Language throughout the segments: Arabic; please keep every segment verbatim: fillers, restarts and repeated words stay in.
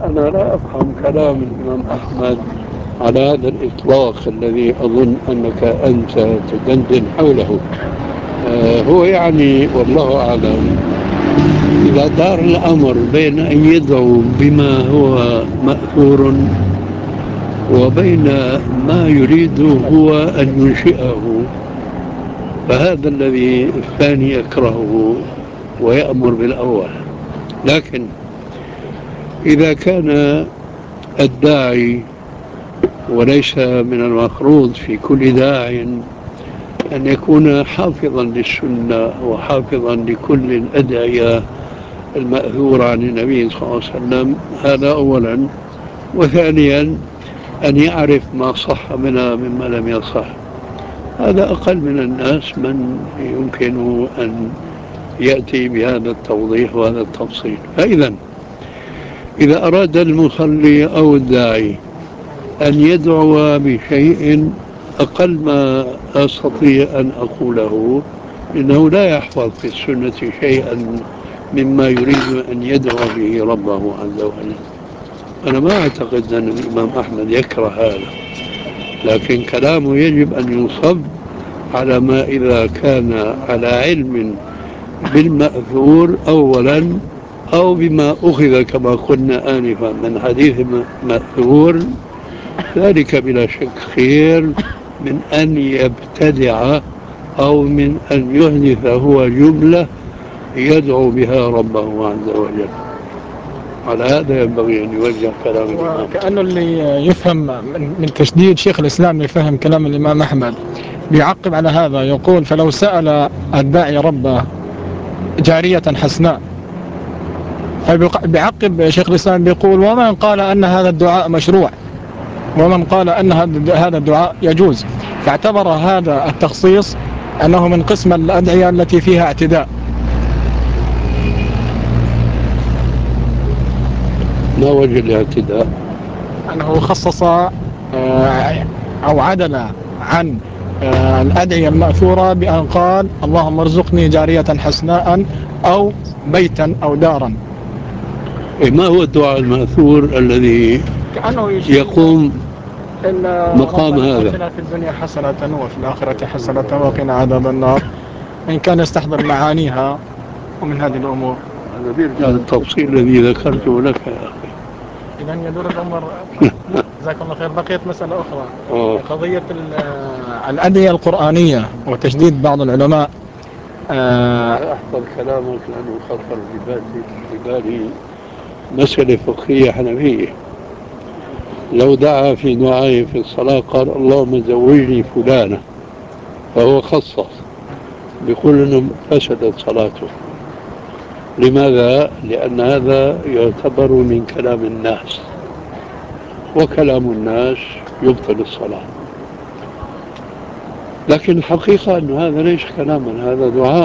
أنا لا أفهم كلام الإمام أحمد على هذا الإطلاق الذي أظن أنك أنت تدندن حوله. آه هو يعني والله أعلم إذا دار الأمر بين أن يدعو بما هو مأثور وبين ما يريد هو أن ينشئه، فهذا الذي الثاني يكرهه ويأمر بالأول. لكن إذا كان الداعي، وليس من المفروض في كل داع أن يكون حافظا للسنة وحافظا لكل الأدعية المأثورة عن النبي صلى الله عليه وسلم، هذا أولا. وثانيا أن يعرف ما صح منها مما لم يصح. هذا أقل من الناس من يمكن أن يأتي بهذا التوضيح وهذا التفصيل. فإذا إذا أراد المصلي أو الداعي أن يدعو بشيء، أقل ما أستطيع أن أقوله إنه لا يحفظ في السنة شيئا مما يريد أن يدعو به ربه عز وجل. أنا ما أعتقد أن الإمام أحمد يكره هذا، لكن كلامه يجب أن ينصب على ما إذا كان على علم بالمأثور أولا، أو بما أخذ كما قلنا آنفا من حديث مأثور، ذلك بلا شك خير من أن يبتدع أو من أن يحدث هو جملة يدعو بها ربه عز وجل. على هذا ينبغي أن يوجه كلام الإمام. وكأنه اللي يفهم من تشديد شيخ الإسلام يفهم كلام الإمام أحمد بيعقب على هذا، يقول: فلو سأل الداعي ربه جارية حسناء، فبيعقب شيخ الإسلام بيقول: ومن قال أن هذا الدعاء مشروع، ومن قال أن هذا الدعاء يجوز. فاعتبر هذا التخصيص أنه من قسم الأدعية التي فيها اعتداء. ما وجه الاعتداء؟ أنه خصص أو عدل عن الأدعية المأثورة بأن قال: اللهم ارزقني جارية حسناء أو بيتا أو دارا. ما هو الدعاء المأثور الذي يقوم مقام هذا؟ آتنا في الدنيا حسنة وفي الآخرة حسنة وقنا عذاب النار، إن كان يستحضر معانيها ومن هذه الأمور. هذا بيرجع للتفصيل الذي ذكرته لك يا أخي. إذن يدور الأمر. جزاكم الله خير. بقيت مسألة أخرى، أوه. قضية الأدعية القرآنية وتشديد بعض العلماء. آه أحفظ كلامك لأنه خطر في بالي مسألة فقهية حنفية. لو دعا في دعائه في الصلاة قال: اللهم زوجني فلانة، فهو خصص، بيقول إنه فسدت صلاته. لماذا؟ لأن هذا يعتبر من كلام الناس، وكلام الناس يبطل الصلاة. لكن الحقيقة أن هذا ليس كلاما، هذا دعاء،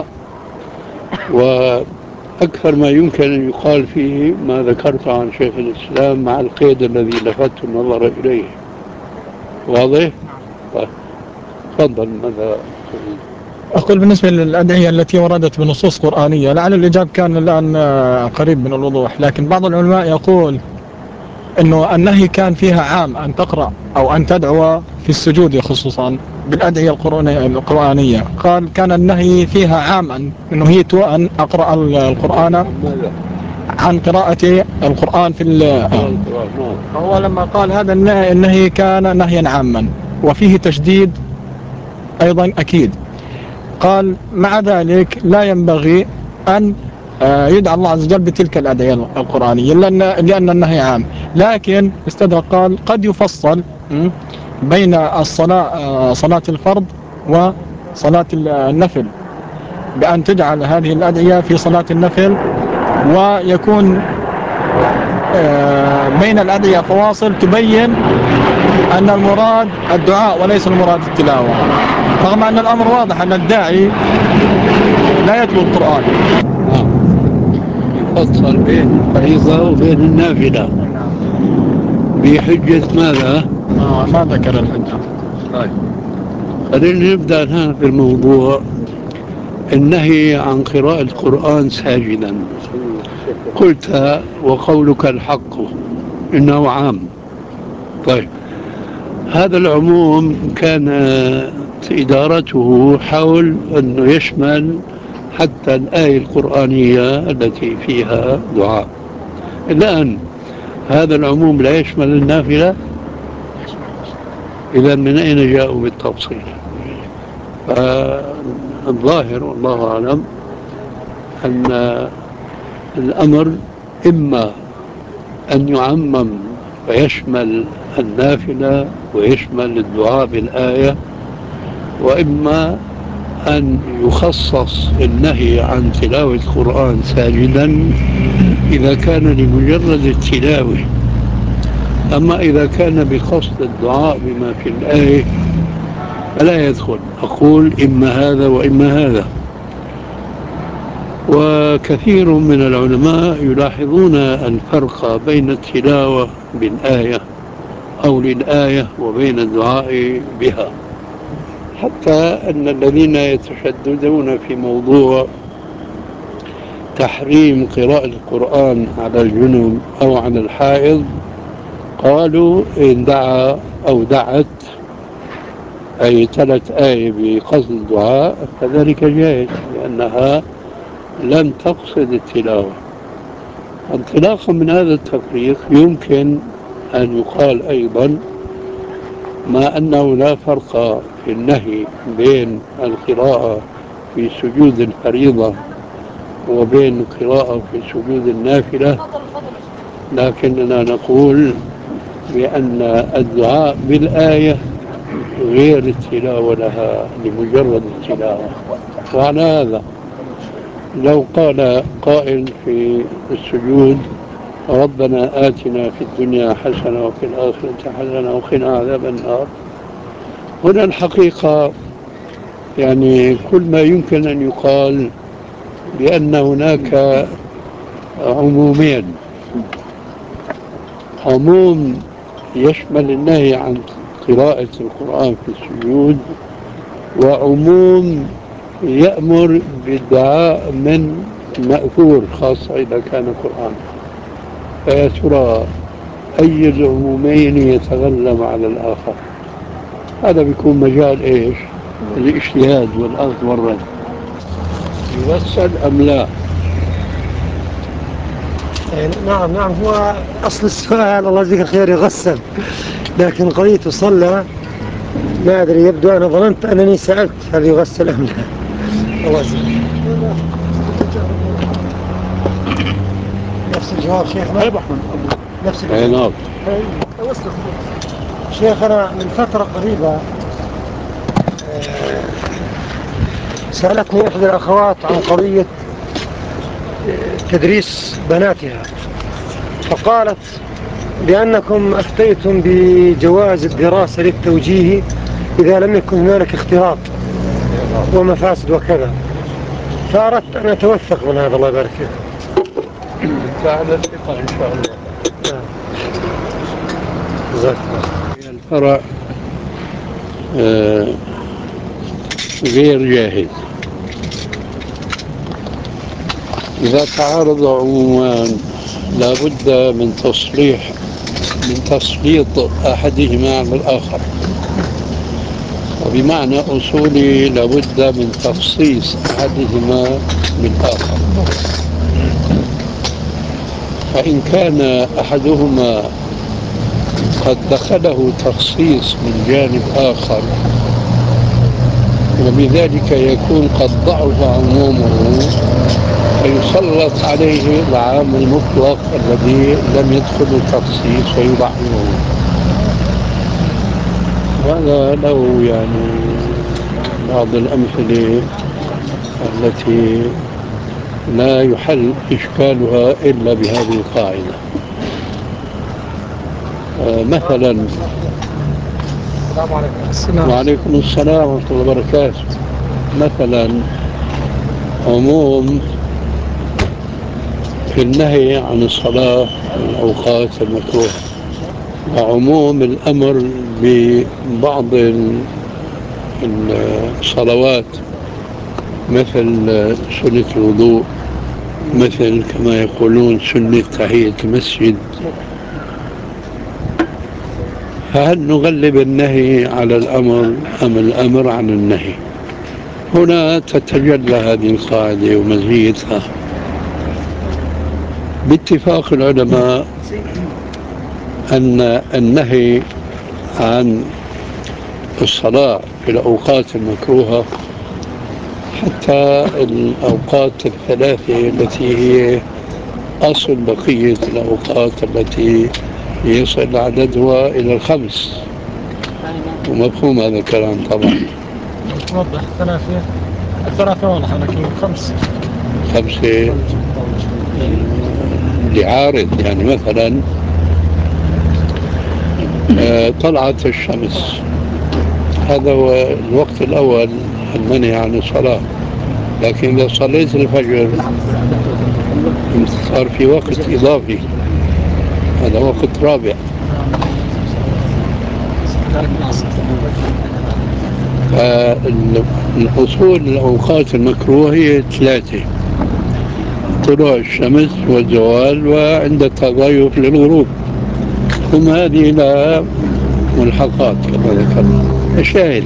وأكثر ما يمكن أن يقال فيه ما ذكرت عن شيخ الإسلام مع القيد الذي لفت النظر إليه. واضح؟ طيب تفضل. ماذا تريد؟ أقول بالنسبة للأدعية التي وردت بنصوص قرآنية، لعل الإجابة كان الآن قريب من الوضوح، لكن بعض العلماء يقول أنه النهي كان فيها عام، أن تقرأ أو أن تدعو في السجود خصوصا بالأدعية القرآنية. قال: كان النهي فيها عاما، أنه هي أن أقرأ القرآن عن قراءة القرآن في الآن. هو لما قال هذا النهي كان نهيا عاما وفيه تشديد أيضا أكيد. قال: مع ذلك لا ينبغي أن يدعى الله عز وجل بتلك الأدعية القرآنية لأن النهي عام، لكن استدرك قال: قد يفصل بين الصلاة صلاة الفرض وصلاة النفل، بأن تجعل هذه الأدعية في صلاة النفل، ويكون بين الأدعية فواصل تبين أن المراد الدعاء وليس المراد التلاوة، رغم أن الأمر واضح أن الداعي لا يتلو القرآن. يفصل بين الفريضة وبين النافلة بحجة ماذا؟ آه ما ذكر الحجة. طيب خلينا نبدأ الآن في الموضوع. النهي عن قراءة القرآن ساجدا، قلت وقولك الحق، إنه عام. طيب، هذا العموم كانت إدارته حول أنه يشمل حتى الآية القرآنية التي فيها دعاء. الآن هذا العموم لا يشمل النافلة، إذا من أين جاءوا بالتفصيل؟ فالظاهر والله أعلم أن الأمر إما أن يعمم ويشمل النافلة ويشمل الدعاء بالآية، وإما أن يخصص النهي عن تلاوة القرآن ساجدا إذا كان لمجرد التلاوة. أما إذا كان بقصد الدعاء بما في الآية فلا يدخل. أقول إما هذا وإما هذا. وكثير من العلماء يلاحظون الفرق بين التلاوة بالآية أو للآية وبين الدعاء بها، حتى أن الذين يتشددون في موضوع تحريم قراءة القرآن على الجنوب أو على الحائض قالوا إن دعا أو دعت أي تلت آية بقصد الدعاء فذلك جائز، لأنها لم تقصد التلاوة. انطلاقا من هذا التفريق يمكن أن يقال أيضا ما أنه لا فرق في النهي بين القراءة في سجود الفريضة وبين القراءة في سجود النافلة، لكننا نقول بأن الدعاء بالآية غير التلاوة لها لمجرد التلاوة. وعلى هذا لو قال قائل في السجود ربنا آتنا في الدنيا حسنة وفي الآخرة حسنة وقنا عذاب النار، هنا الحقيقة يعني كل ما يمكن أن يقال بأن هناك عمومين: عموم يشمل النهي عن قراءة القرآن في السجود، وعموم يأمر بالدعاء من مأثور خاصة إذا كان قرآن. فيا ترى أي العمومين يتغلب على الآخر؟ هذا بيكون مجال إيش؟ الاجتهاد والأخذ والرد. يغسل أم لا؟ نعم نعم، هو أصل السؤال الله يجزيك الخير يغسل، لكن قضية صلى ما أدري، يبدو أنا ظننت أنني سألت هل يغسل أم لا. الله يجزيك. نفس الجواب شيخنا. نفس الجواب. شيخ أنا من فترة قريبة سألتني إحدى الأخوات عن قضية تدريس بناتها، فقالت بأنكم أفتيتم بجواز الدراسة للتوجيه إذا لم يكن هنالك اختلاط ومفاسد وكذا، فأردت أن أتوثق من هذا. الله يبارك فيكم. على الثقة إن شاء الله. جزاك الله. الفرع آه غير جاهز. إذا تعارض عمومان لابد من تصليح من تسليط أحدهما على الآخر، وبمعنى أصولي لابد من تخصيص أحدهما بالآخر. فإن كان أحدهما قد دخله تخصيص من جانب آخر وبذلك يكون قد ضعف عمومه، فيسلط عليه العام المطلق الذي لم يدخل التخصيص ويضعفه. وهذا له يعني بعض الأمثلة التي لا يحل إشكالها إلا بهذه القاعدة. آه مثلا وعليكم السلام ورحمة الله وبركاته. مثلا عموم في النهي عن الصلاة في الأوقات المكروهة، وعموم الأمر ببعض الصلوات مثل سنة الوضوء، مثل كما يقولون سنة تحية المسجد، فهل نغلب النهي على الأمر أم الأمر عن النهي؟ هنا تتجلى هذه القاعدة ومزيتها. باتفاق العلماء أن النهي عن الصلاة في الأوقات المكروهة حتى الأوقات الثلاثة التي هي أصل بقية الأوقات التي يصل عددها إلى الخمس، ومفهوم هذا الكلام طبعا. توضح الثلاثة الثلاثة واضحة لكن الخمس خمسة لعارض، يعني مثلا طلعت الشمس، هذا هو الوقت الأول المنهي عن الصلاة. لكن إذا صليت الفجر صار في وقت إضافي، هذا وقت رابع. فالأصول الأوقات المكروهة هي ذلاثة: طلوع الشمس والزوال وعند التضايق للغروب، ثم هذه لها ملحقات كما ذكرنا. الشاهد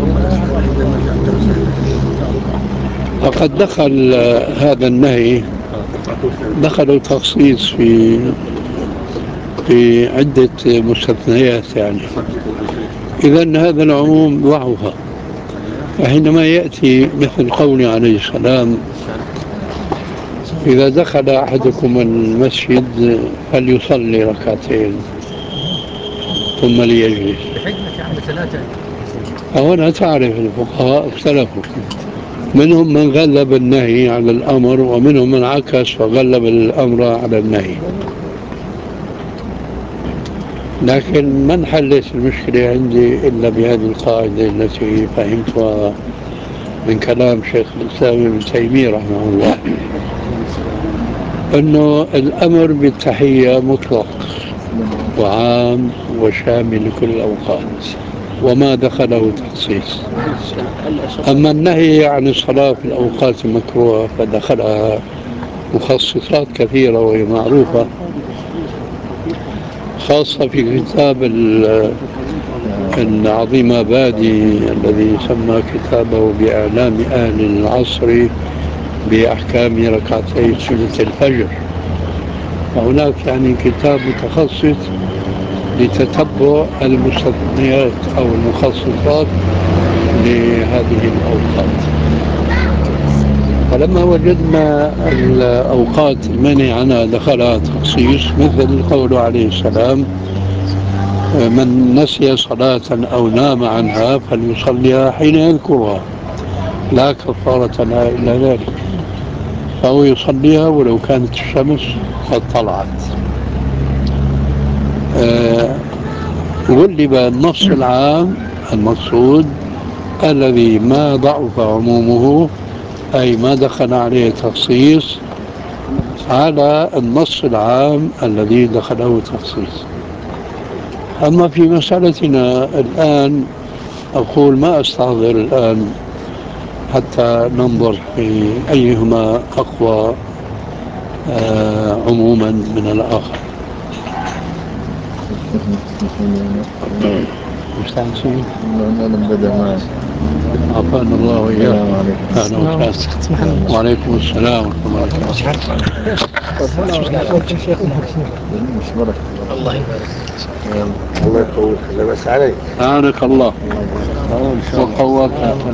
فقد دخل هذا النهي دخلوا تخصيص في في عدة مستثنيات، يعني إذن هذا العموم ضعفها. فحينما يأتي مثل قوله عليه السلام: إذا دخل أحدكم المسجد فليصلي ركعتين ثم ليجلس، هنا تعرف الفقهاء اختلفوا، منهم من غلب النهي على الأمر ومنهم من عكس وغلب الأمر على النهي. لكن ما انحلت المشكلة عندي إلا بهذه القاعدة التي فهمتها من كلام شيخ الإسلام ابن تيمية رحمه الله، أنه الأمر بالتحية مطلق وعام وشامل لكل الأوقات وما دخله تخصيص. أما النهي عن الصلاة في الأوقات المكروهة فدخلها مخصصات كثيرة وهي معروفة، خاصة في كتاب العظيم آبادي الذي سمى كتابه بإعلام أهل العصر بأحكام ركعتي سنة الفجر. وهناك يعني كتاب متخصص لتتبع المستثنيات أو المخصصات لهذه الأوقات. فلما وجدنا الأوقات المنع عنها دخلها تخصيص، مثل قوله عليه السلام: من نسي صلاة أو نام عنها فليصليها حين يذكرها لا كفارة لها إلا ذلك، فهو يصليها ولو كانت الشمس قد طلعت. أه غلب النص العام المقصود الذي ما ضعف عمومه، أي ما دخل عليه تخصيص، على النص العام الذي دخله تخصيص. أما في مسألتنا الآن أقول ما أستحضر الآن حتى ننظر في أيهما أقوى آه عموما من الآخر. مستعجلين عافانا الله وإياكم. أهلا وسهلا. وعليكم السلام ورحمة الله وبركاته. الله يبارك الله يقويك. بس عليك أعانك الله وقواك.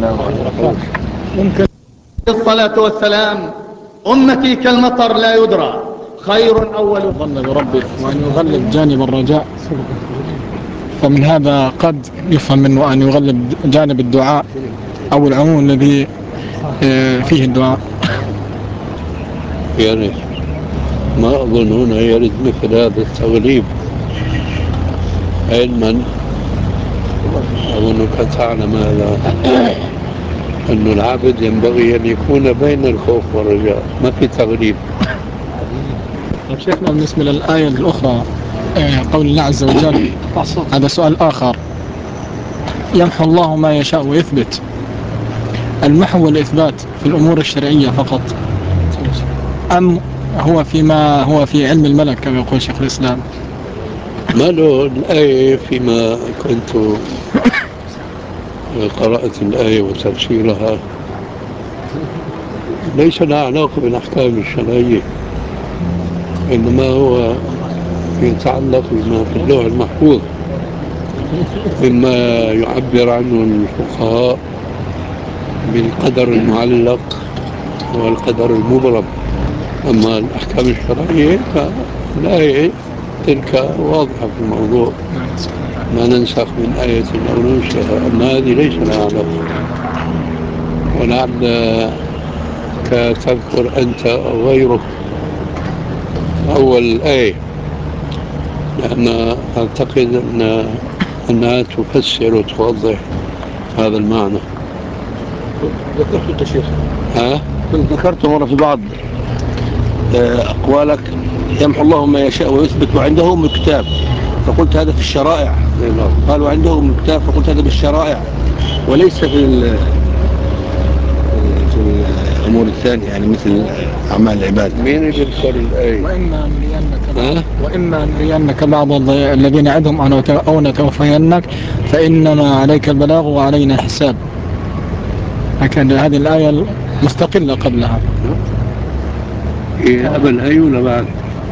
ممكن الصلاة والسلام: أمتي كالمطر لا يدرى خير أول ظن بربه، وأن يغلب جانب الرجاء. فمن هذا قد يفهم منه أن يغلب جانب الدعاء أو العموم الذي فيه الدعاء. يعني ما أظن هنا يرد مثل هذا التغليب، علما أظنك تعلم هذا، أن العبد ينبغي أن يكون بين الخوف والرجاء، ما في تغليب. شيخنا بالنسبة للآية الأخرى قول الله عز وجل، هذا سؤال آخر: يمحو الله ما يشاء ويثبت، المحو والإثبات في الأمور الشرعية فقط أم هو فيما هو في علم الملك كما يقول شيخ الإسلام؟ ما له الآية فيما كنت قرأت الآية وتفسيرها ليس لها علاقة بالأحكام الشرعية، إنما هو يتعلق بما في اللوح المحفوظ مما يعبر عنه الفقهاء بالقدر المعلق والقدر المبرم. أما الأحكام الشرعية فالآية تلك واضحة في الموضوع، ما ننسخ من آية أو ننسخها، أما هذه ليس لها علاقة. ولعلك تذكر أنت أو غيرك أول الآية، لأن أعتقد أن أنها تفسر وتوضح هذا المعنى. ذكرت يا شيخ، ها؟ كنت ذكرت مرة في بعض أقوالك يمحو الله ما يشاء ويثبت وعنده أم الكتاب، فقلت هذا في الشرائع. قالوا عنده أم الكتاب، فقلت هذا بالشرائع وليس في في الأمور الثانية، يعني مثل أعمال العباد. مين اللي يذكر الآية؟ وإما نرينك بعض وإما نرينك بعض الذين عدهم أو نتوفينك فإنما عليك البلاغ وعلينا الحساب. لكن هذه الآية مستقلة قبلها. إيه قبل هاي ولا بعد؟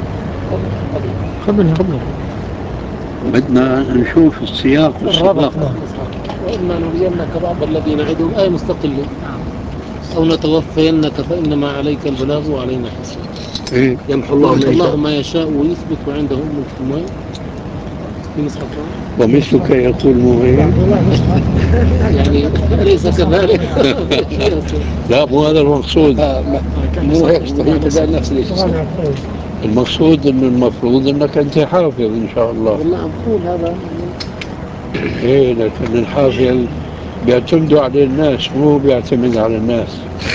قبلها قبلها بدنا نشوف السياق والسباق. وإما نرينك بعض الذين عدهم آية مستقلة، أو نتوفينك فإنما عليك البلاغ وعلينا الحساب. إيه؟ يمحو الله ما يشاء, ما يشاء ويثبت وعنده أم الكتاب. في نسخة ومثلك يقول مغير يعني أليس كذلك؟ لا، مو هذا المقصود. مو هيك كذلك نفس الشيء. المقصود انه المفروض انك انت حافظ ان شاء الله. والله عم بقول هذا. ايه، لكن الحافظ بيعتمدوا على الناس، مو بيعتمد على الناس.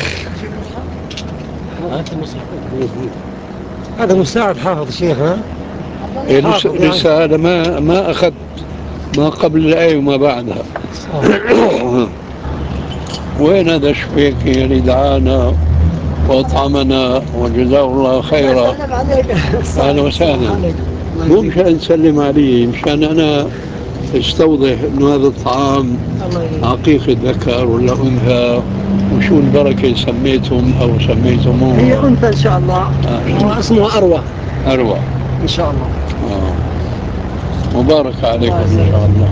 هذا مساعد حافظ شيخنا. إيه لسه, لسه هذا ما ما اخذت ما قبل الآية وما بعدها. وين هذا شفيك يعني دعانا وأطعمنا وجزاه الله خيرا. أهلا وسهلا. مو مشان نسلم عليه، مشان أنا استوضح إنه هذا الطعام عقيق الذكر ولا أنثى، وشو البركة سميتهم أو سميتموه. هي أنثى إن شاء الله. آه. اسمه أروى. أروى إن شاء الله. آه. مبارك عليكم إن شاء الله.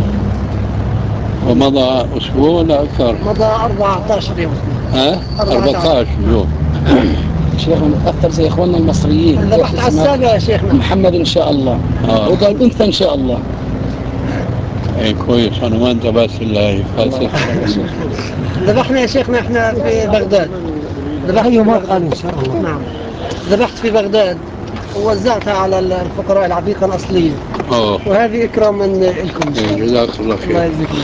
ومضى أسبوع ولا أكثر؟ مضى أربعة عشر يوم. ها؟ أربعة عشر يوم. شيخنا متأثر زي إخواننا المصريين. ذبحت على السابع يا شيخنا. محمد إن شاء الله. آه. وقال أنثى إن شاء الله. ايه كويس، انا ما انتبهت لله. ذبحنا يا شيخنا احنا في بغداد. ذبحت يوم قال ان شاء الله. نعم. ذبحت في بغداد ووزعتها على الفقراء العقيقة الأصلية. اه، وهذه إكراما لكم. جزاك الله خير. الله يجزيكم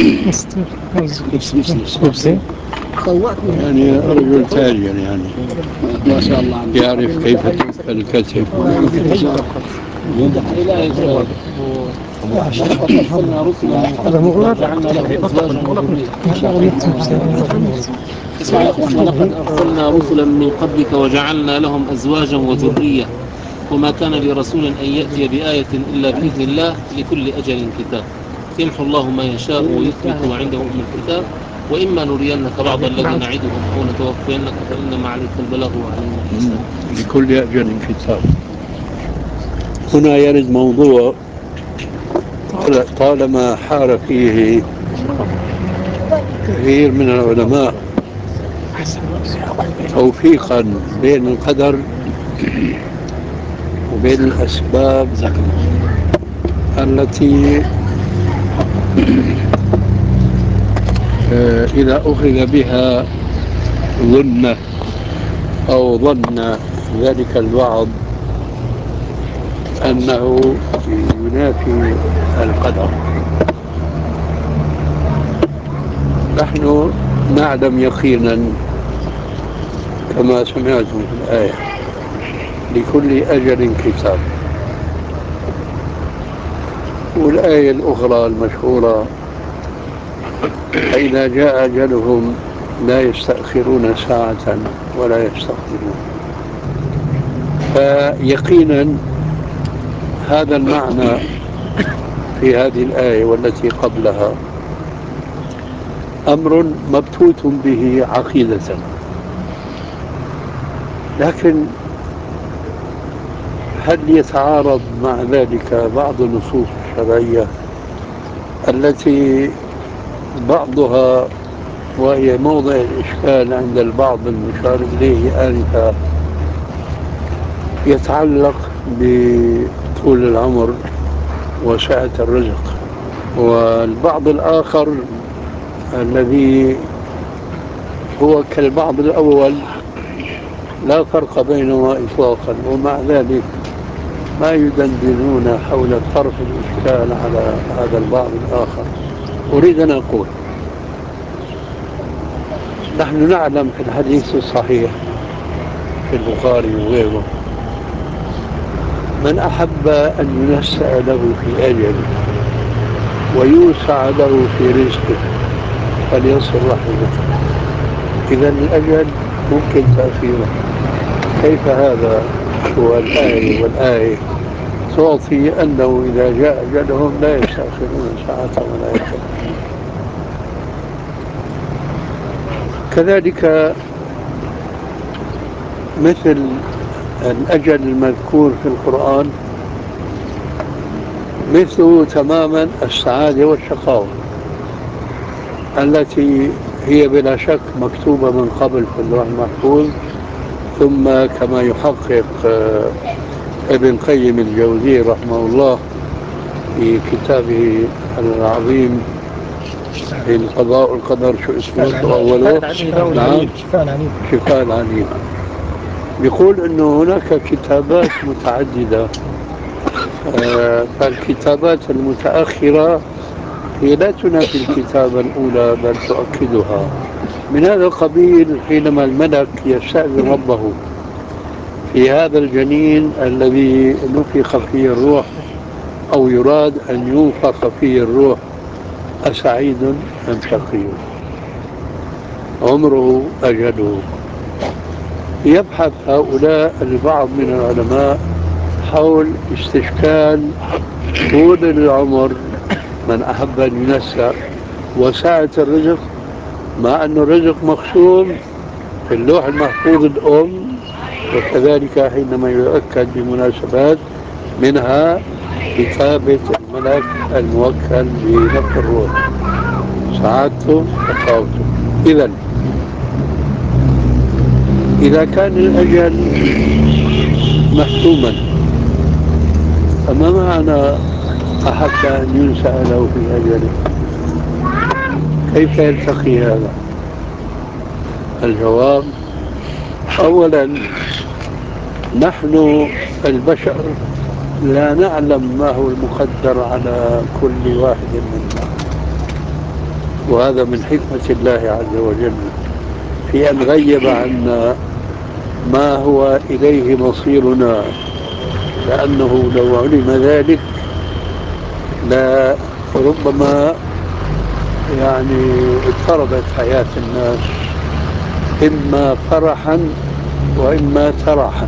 الخير. طوعتني يعني رجل تاجر يعني ما شاء الله. يعرف كيف الكتب. أرسلنا رسلا وجعلنا لهم أزواجا وذرية. ولقد أرسلنا رسلا من قبلك وجعلنا لهم أزواجا وذرية وما كان لرسول أن يأتي بآية إلا بإذن الله لكل أجل كتاب. يمحو الله ما يشاء ويثبت وعنده أم الكتاب. وإما نرينك بعض الذين نعدهم أو نتوفينك فإنما عليك البلاغ وعلينا الحساب. لكل أجل كتاب. هنا يرد موضوع طالما حار فيه كثير من العلماء توفيقا بين القدر وبين الأسباب التي إذا أخذ بها ظن أو ظن ذلك البعض أنه ينافي القدر. نحن نعلم يقينا كما سمعتم في الآية لكل أجل كتاب. والآية الأخرى المشهورة فإذا جاء أجلهم لا يستأخرون ساعة ولا يستقدمون. فيقينا هذا المعنى في هذه الآية والتي قبلها أمر مبثوث به عقيدة، لكن هل يتعارض مع ذلك بعض النصوص الشرعية التي بعضها وهي موضع الإشكال عند البعض المشار إليه آنفا يتعلق بطول العمر وسعة الرزق، والبعض الآخر الذي هو كالبعض الأول لا فرق بينهما إطلاقا، ومع ذلك ما يدندنون حول طرح الإشكال على هذا البعض الآخر. أريد أن أقول نحن نعلم في الحديث الصحيح في البخاري وغيره: من أحب أن ينسأ له في أجله ويوسع له في رزقه فليصل رحمه. إذا الأجل ممكن تأخيره. كيف هذا؟ هو الآية والآية تعطي أنه إذا جاء أجلهم لا يستأخرون ساعة ولا يستقدمون. كذلك مثل الأجل المذكور في القرآن مثله تماما السعادة والشقاوة التي هي بلا شك مكتوبة من قبل في اللوح المحفوظ، ثم كما يحقق ابن قيم الجوزي رحمه الله في كتابه العظيم في القضاء والقدر، شو اسمه أوله؟ نعم، شفاء العليل، يقول أنه هناك كتابات متعددة، فالكتابات المتأخرة هي لا تنافي الكتابة الأولى بل تؤكدها. من هذا القبيل حينما الملك يستأذن ربه في هذا الجنين الذي نفخ فيه الروح أو يراد أن ينفخ فيه الروح: أسعيد أم شقي؟ عمره أجله. يبحث هؤلاء البعض من العلماء حول استشكال طول العمر من أحب أن ينسى وسعة الرزق، مع أن الرزق مقسوم في اللوح المحفوظ الأم، وكذلك حينما يؤكد بمناسبات منها كتابة الملك الموكل بنفخ الروح سعادته وشقاوته. إذا إذا كان الأجل محتوما فما معنى أحب أن ينسأ له في أجله؟ كيف يلتقي هذا؟ الجواب: أولا نحن البشر لا نعلم ما هو المقدر على كل واحد منا، وهذا من حكمة الله عز وجل في أن غيب عنا ما هو إليه مصيرنا، لأنه لو علم ذلك لا ربما يعني اضطربت حياة الناس إما فرحا وإما تراحا.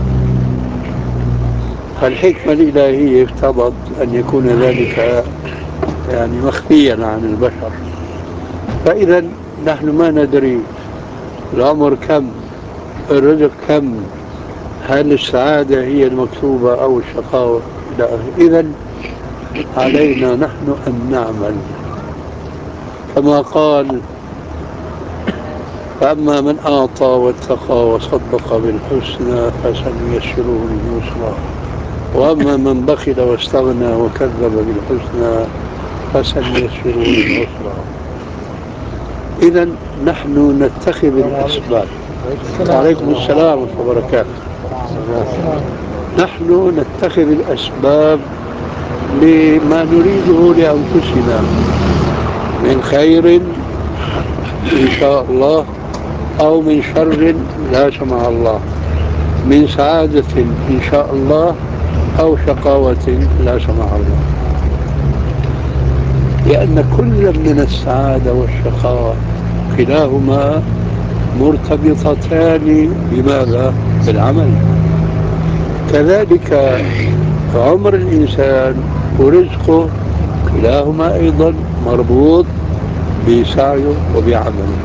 فالحكمة الإلهية اقتضت أن يكون ذلك يعني مخفيا عن البشر. فإذا نحن ما ندري العمر كم، الرزق كم، هل السعادة هي المكتوبة أو الشقاوة إلى آخره. إذا علينا نحن أن نعمل كما قال: فأما من أعطى واتقى وصدق بالحسنى فسنيسره لليسرى، وأما من بخل واستغنى وكذب بالحسنى فسنيسره للعسرى. إذا نحن نتخذ الأسباب. وعليكم السلام ورحمة الله وبركاته. نحن نتخذ الأسباب لما نريده لأنفسنا من خير إن شاء الله أو من شر لا سمح الله، من سعادة إن شاء الله أو شقاوة لا سمح الله، لأن كل من السعادة والشقاوة كلاهما مرتبطتان بماذا؟ بالعمل. كذلك عمر الإنسان ورزقه كلاهما أيضا مربوط بسعيه وبعمله.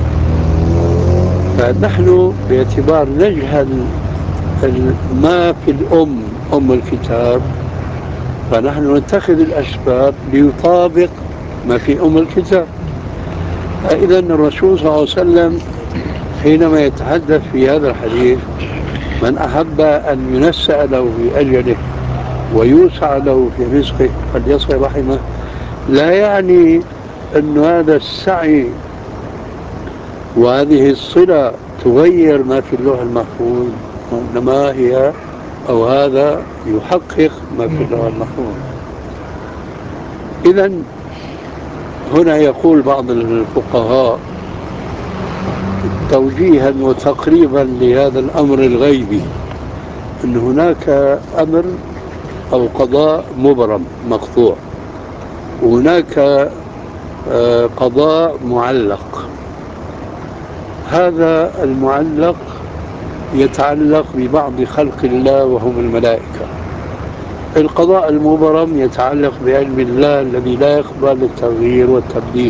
فنحن باعتبار نجهل ما في الأم أم الكتاب، فنحن نتخذ الأسباب ليطابق ما في أم الكتاب. فإذا الرسول صلى الله عليه وسلم حينما يتحدث في هذا الحديث من أحب أن ينسأ له في أجله ويوسع له في رزقه فليصل رحمه، لا يعني أن هذا السعي وهذه الصلة تغير ما في اللوح المحفوظ، إنما هي أو هذا يحقق ما في اللوح المحفوظ. إذا هنا يقول بعض الفقهاء توجيها وتقريبا لهذا الأمر الغيبي أن هناك أمر أو قضاء مبرم مقطوع، وهناك قضاء معلق. هذا المعلق يتعلق ببعض خلق الله وهم الملائكة. القضاء المبرم يتعلق بعلم الله الذي لا يقبل التغيير والتبديل.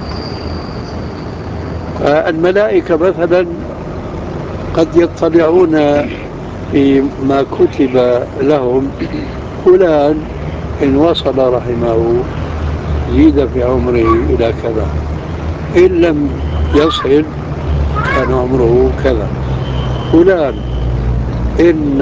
الملائكة مثلا قد يطلعون فيما كتب لهم فلان إن وصل رحمه زيد في عمره إلى كذا، إن لم يصل كان عمره كذا. فلان إن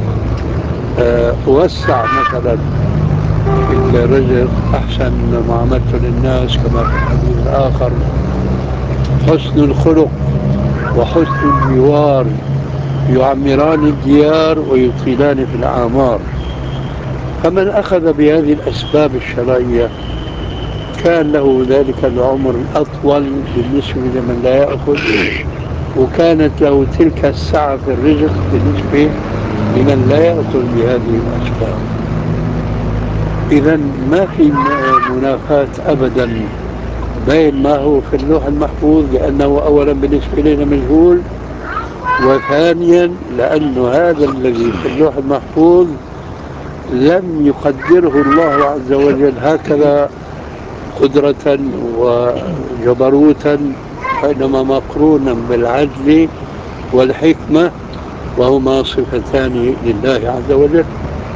وسع مثلا في الرزق أحسن معاملته للناس، كما في الحديث الآخر حسن الخلق وحسن الجوار يعمران الديار ويطيلان في الأعمار. فمن أخذ بهذه الأسباب الشرعية كان له ذلك العمر الأطول بالنسبة لمن لا يأخذ، وكانت له تلك السعة في الرزق بالنسبة لمن لا يأخذ بهذه الأسباب. إذا ما في منافاة أبدا بين ما هو في اللوح المحفوظ، لأنه أولا بالنسبة لنا مجهول، وثانيا لأن هذا الذي في اللوح المحفوظ لم يقدره الله عز وجل هكذا قدرة وجبروتا، وإنما مقرونا بالعدل والحكمة، وهما صفتان لله عز وجل.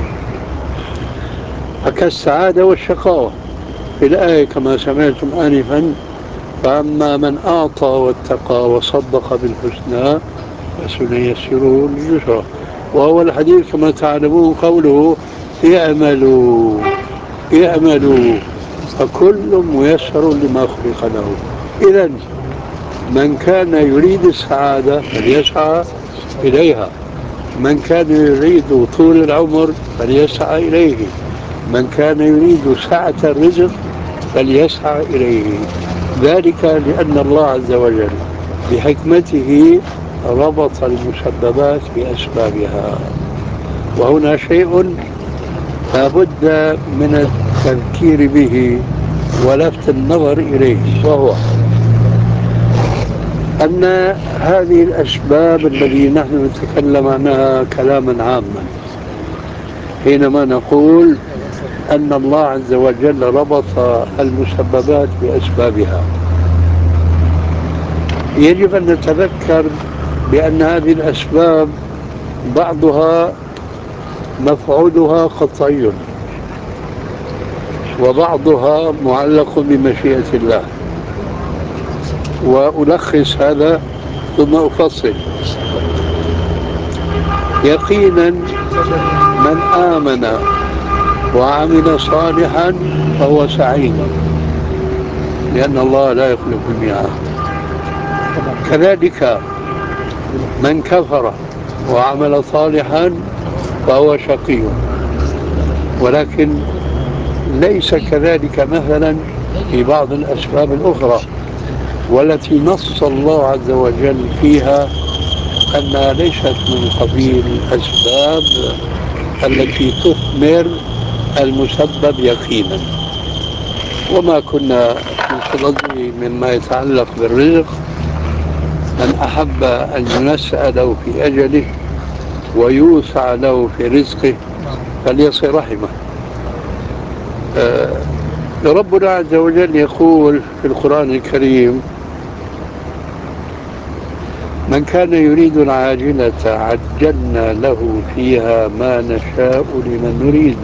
فكالسعادة والشقاوة في الآية كما سمعتم آنفا: فأما من أعطى واتقى وصدق بالحسنى فسنيسره لليسرى. وهو الحديث كما تعلمون قوله: اعملوا اعملوا فكل ميسر لما خلق له. إذن من كان يريد السعادة فليسعى إليها، من كان يريد طول العمر فليسعى إليه، من كان يريد سعة الرزق فليسعى إليه. ذلك لأن الله عز وجل بحكمته ربط المسببات بأسبابها. وهنا شيء لا بد من التذكير به ولفت النظر إليه، وهو أن هذه الأسباب التي نحن نتكلم عنها كلاما عاما، حينما نقول أن الله عز وجل ربط المسببات بأسبابها، يجب أن نتذكر بأن هذه الأسباب بعضها مفعولها قطعي وبعضها معلق بمشيئة الله. وألخص هذا ثم أفصل. يقينا من آمن وعمل صالحا فهو سعيد، لأن الله لا يخلف الميعاد. كذلك من كفر وعمل صالحا فهو شقي، ولكن ليس كذلك مثلا في بعض الأسباب الأخرى والتي نص الله عز وجل فيها أنها ليست من قبيل الأسباب التي تثمر المسبب يقينا. وما كنا من صدده مما يتعلق بالرزق: من أحب أن ينسأ له في أجله ويوسع له في رزقه فليصل رحمه. آه ربنا عز وجل يقول في القرآن الكريم: من كان يريد العاجلة عجلنا له فيها ما نشاء لمن نريد.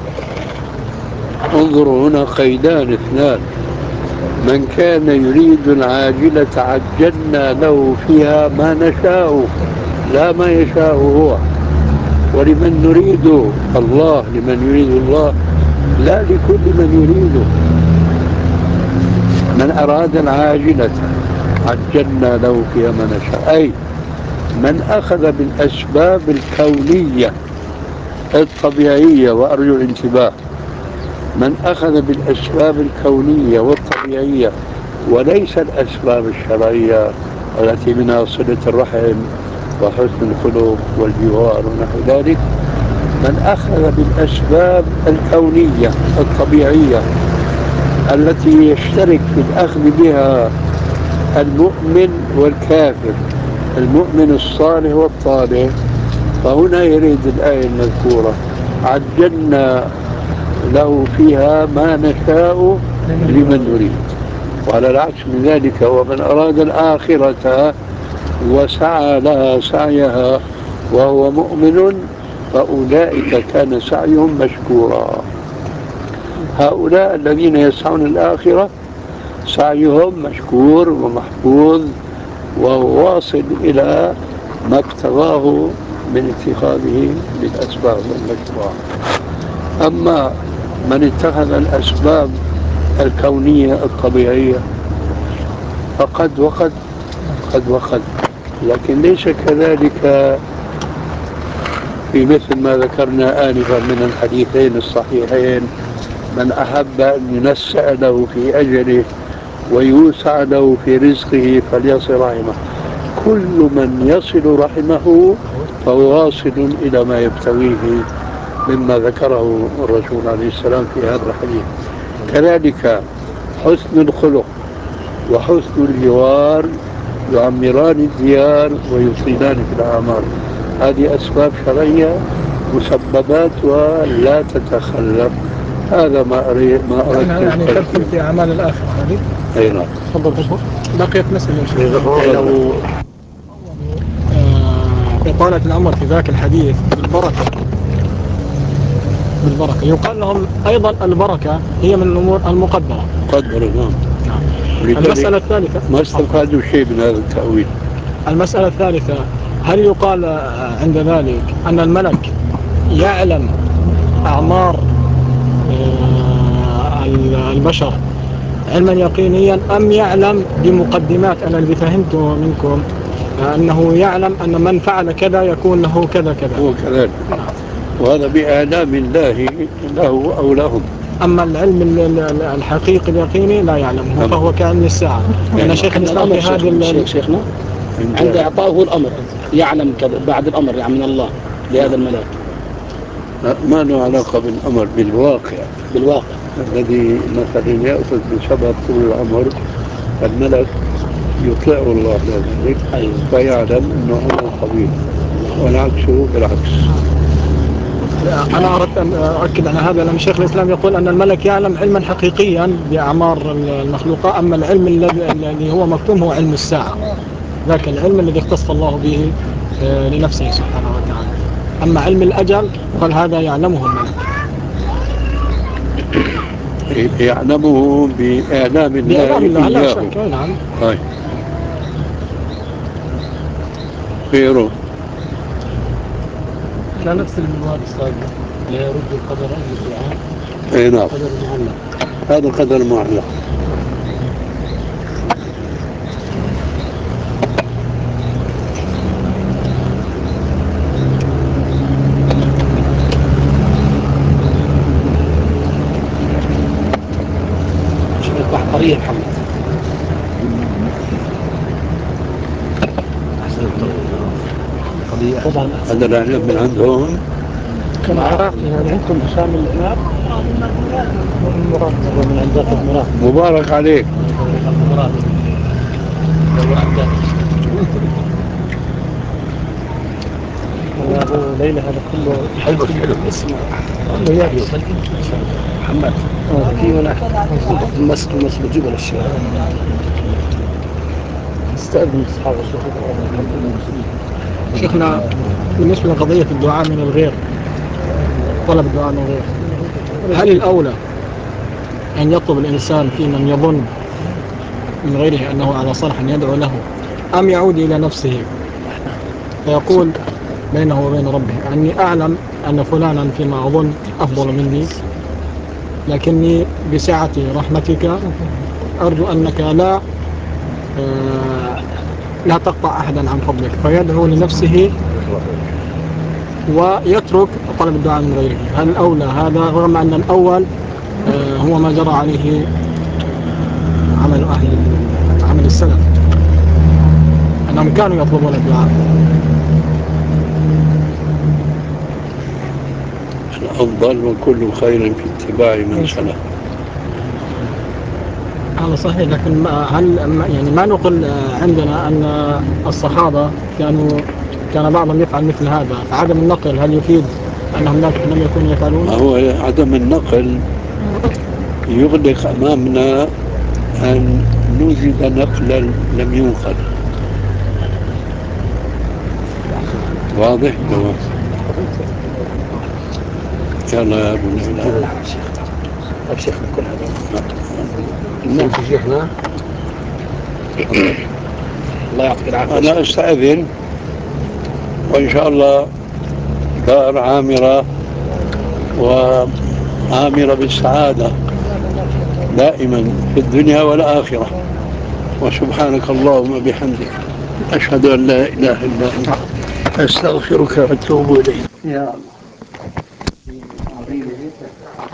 انظروا هنا قيدان اثنان: من كان يريد العاجلة عجلنا له فيها ما نشاء، لا ما يشاء هو، ولمن نريد الله، لمن يريد الله، لا لكل من يريده. من أراد العاجلة عجلنا له فيها ما نشاء، أي من أخذ بالأسباب الكونية الطبيعية، وأرجو الانتباه، من أخذ بالأسباب الكونية والطبيعية وليس الأسباب الشرعية التي منها صلة الرحم وحسن الخلق والجوار ونحو ذلك، من أخذ بالأسباب الكونية الطبيعية التي يشترك في الأخذ بها المؤمن والكافر، المؤمن الصالح والطالح، فهنا يريد الآية المذكورة: عجلنا له فيها ما نشاء لمن نريد. وعلى العكس من ذلك: ومن أراد الآخرة وسعى لها سعيها وهو مؤمن فأولئك كان سعيهم مشكورا. هؤلاء الذين يسعون الآخرة سعيهم مشكور ومحفوظ وهو واصل إلى ما اقتضاه من اتخاذه بالأسباب المشروعة. أما من اتخذ الأسباب الكونية الطبيعية فقد وقد قد وقد لكن ليس كذلك في مثل ما ذكرنا آنفا من الحديثين الصحيحين: من أحب أن ينسأ له في أجله ويوسع له في رزقه فليصل رحمه. كل من يصل رحمه فهو واصل إلى ما يبتغيه مما ذكره الرسول عليه السلام في هذا الحديث. كذلك حسن الخلق وحسن الجوار يعمران الديار ويطيلان في الأعمار. هذه أسباب شرعية مسببات ولا تتخلف. هذا ما أريد ما أردت يعني تدخل في أعمال الآخرة هذه. أي نعم. تفضل دكتور. بقيت مسألة يا شيخ. لو إطالة العمر في ذاك الحديث بالبركة بالبركة يقال لهم أيضا البركة هي من الأمور المقدرة. مقدرة نعم. نعم. المسألة الثالثة ما استفادوا شيء من هذا التأويل. المسألة الثالثة: هل يقال عند ذلك أن الملك يعلم أعمار البشر علما يقينيا، أم يعلم بمقدمات؟ أنا الذي فهمته منكم أنه يعلم أن من فعل كذا يكون له كذا كذا. هو كذلك. نعم. وهذا بإعلام الله له أو لهم. أما العلم الحقيقي اليقيني لا يعلمه، فهو كعلم الساعة. يعني شيخ الإسلام في هذه الشيخ شيخنا عند إعطائه الأمر يعلم كذا بعد الأمر يعني من الله لهذا الملاك. ما له علاقة بالأمر، بالواقع. بالواقع الذي مثلا يأخذ بسبب طول العمر الملك يطلع الله لذلك. أيوة. فيعلم أنه عمره طويل والعكس بالعكس. أنا أردت أن أؤكد على هذا، لأن شيخ الإسلام يقول أن الملك يعلم علما حقيقيا بأعمار المخلوقات، أما العلم الذي هو مكتوم هو علم الساعة، ذاك العلم الذي اختص الله به لنفسه سبحانه وتعالى. أما علم الأجل قال هذا يعلمه الملك، يعلمه بإعلام الله الله لا إياه. شك. نعم. طيب خيره. لا نفس المواد السابقة لا يرد القدر المستعان. اي نعم. قدر معلق. هذا قدر معلق. بحقرية محمد. طبعا هذا العلم من عندهم كما عرفت يعني عندكم بشامل الإمام من عندك المراد. مبارك عليك. المراد لو عندك يا أبو ليلى هذا كله حلو حلو اسمع والله يا محمد في هناك المسك المسك جبل الشيخ استأذن أصحاب الشيخ. شيخنا بالنسبة لقضية الدعاء من الغير، طلب الدعاء من الغير، هل الأولى أن يطلب الإنسان في من يظن من غيره أنه على صالح أن يدعو له، أم يعود إلى نفسه فيقول بينه وبين ربه أني أعلم أن فلانا فيما أظن أفضل مني، لكني بسعة رحمتك أرجو أنك لا آه لا تقطع أحدا عن فضلك، فيدعو لنفسه ويترك طلب الدعاء من غيره؟ هل الأولى هذا، رغم أن الأول آه هو ما جرى عليه عمل أهل عمل السلف أنهم كانوا يطلبون الدعاء؟ الأفضل وكل خير في اتباع من سلف. هذا صحيح، لكن هل يعني ما نقل عندنا أن الصحابة كانوا كان بعضهم يفعل مثل هذا، فعدم النقل هل يفيد أنهم لم يكونوا يفعلون؟ هو عدم النقل يغلق أمامنا أن نوجد نقلا لم ينقل. واضح؟ تمام. يلا يا ابو نعم. طيب شيخنا كل هذا نعم شيخنا. الله يعطيك العافية. أنا أستأذن، وإن شاء الله دار عامرة وعامرة بالسعادة دائما في الدنيا والآخرة. وسبحانك اللهم بحمدك أشهد أن لا إله إلا أنت أستغفرك وأتوب إليك. يا الله عظيم جدا.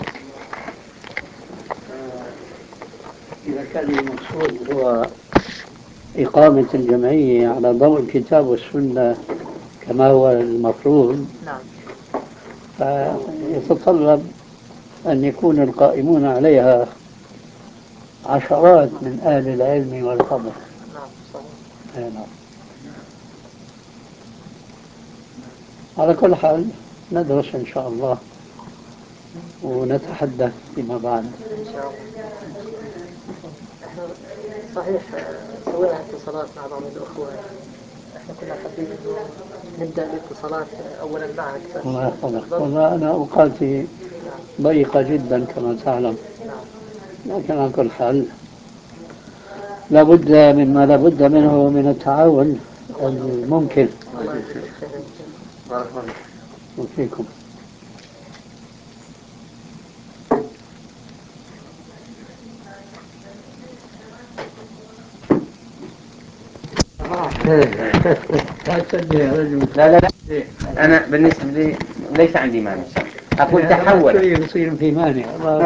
إذا كان المقصود هو إقامة الجمعية على ضوء الكتاب والسنة كما هو المفروض، فيتطلب أن يكون القائمون عليها عشرات من أهل العلم والفضل. نعم صحيح. نعم. على كل حال ندرس إن شاء الله ونتحدث فيما بعد إن شاء الله. احنا صحيح سوينا اتصالات مع بعض الأخوة، احنا كنا حابين انه نبدأ الاتصالات أولا معك. الله يحفظك. والله أنا أوقاتي ضيقة جدا كما تعلم، لكن على كل حال لابد مما لابد منه من التعاون الممكن. الله يجزيك خير. بارك الله وفيكم. لا لا لا، أنا بالنسبة لي ليس عندي مانع. أقول تحول يصير في مانع.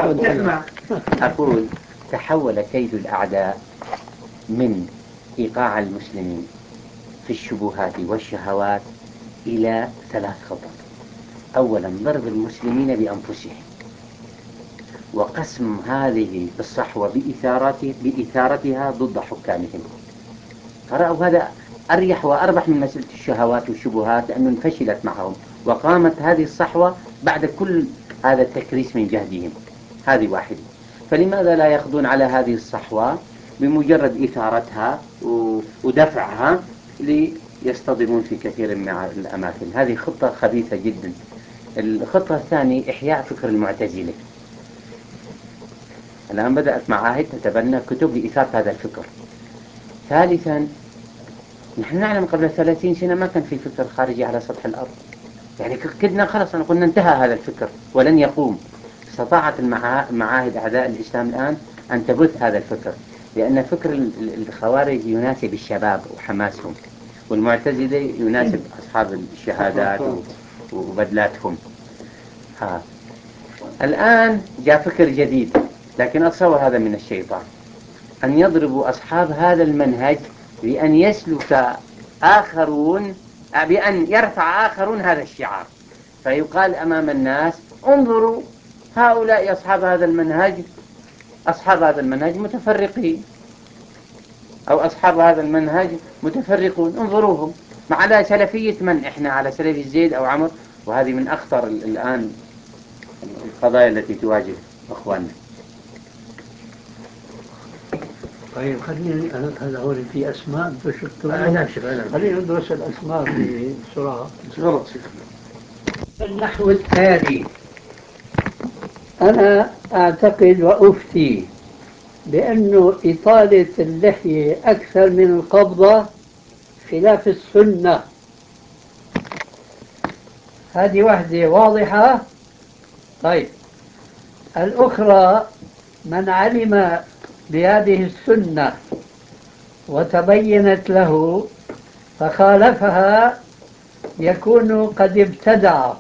أقول تحول كيد الأعداء من إيقاع المسلمين في الشبهات والشهوات إلى ثلاث خطط. أولا ضرب المسلمين بأنفسهم، وقسم هذه الصحوة بإثارته بإثارتها ضد حكامهم، فرأوا هذا أريح وأربح من مسألة الشهوات والشبهات لأنه فشلت معهم، وقامت هذه الصحوة بعد كل هذا التكريس من جهدهم. هذه واحدة. فلماذا لا يأخذون على هذه الصحوة بمجرد إثارتها ودفعها ليصطدمون في كثير من الأماكن؟ هذه خطة خبيثة جدا. الخطة الثانية إحياء فكر المعتزلة. الآن بدأت معاهد تتبنى كتب لإثارة هذا الفكر. ثالثا، نحن نعلم قبل ثلاثين سنة ما كان في فكر خارجي على سطح الأرض، يعني كدنا خلص أنا قلنا انتهى هذا الفكر ولن يقوم. استطاعت المعاهد أعداء الإسلام الآن أن تبث هذا الفكر، لأن فكر الخوارج يناسب الشباب وحماسهم، والمعتزلة يناسب أصحاب الشهادات وبدلاتهم. ها الآن جاء فكر جديد، لكن أتصور هذا من الشيطان، أن يضربوا أصحاب هذا المنهج بأن يسلك آخرون، بأن يرفع آخرون هذا الشعار، فيقال أمام الناس انظروا هؤلاء أصحاب هذا المنهج، أصحاب هذا المنهج متفرقين، أو أصحاب هذا المنهج متفرقون، انظروهم. ما على سلفية من إحنا على سلفية زيد أو عمر، وهذه من أخطر الآن القضايا التي تواجه أخواننا. طيب خلينا هذا هو في أسماء أنتم شفتوها؟ خلينا ندرس الأسماء بسرعة. غلط شيخنا. النحو التالي: أنا أعتقد وأفتي بأنه إطالة اللحية أكثر من القبضة خلاف السنة. هذه واحدة واضحة. طيب الأخرى: من علم بهذه السنة وتبينت له فخالفها يكون قد ابتدع.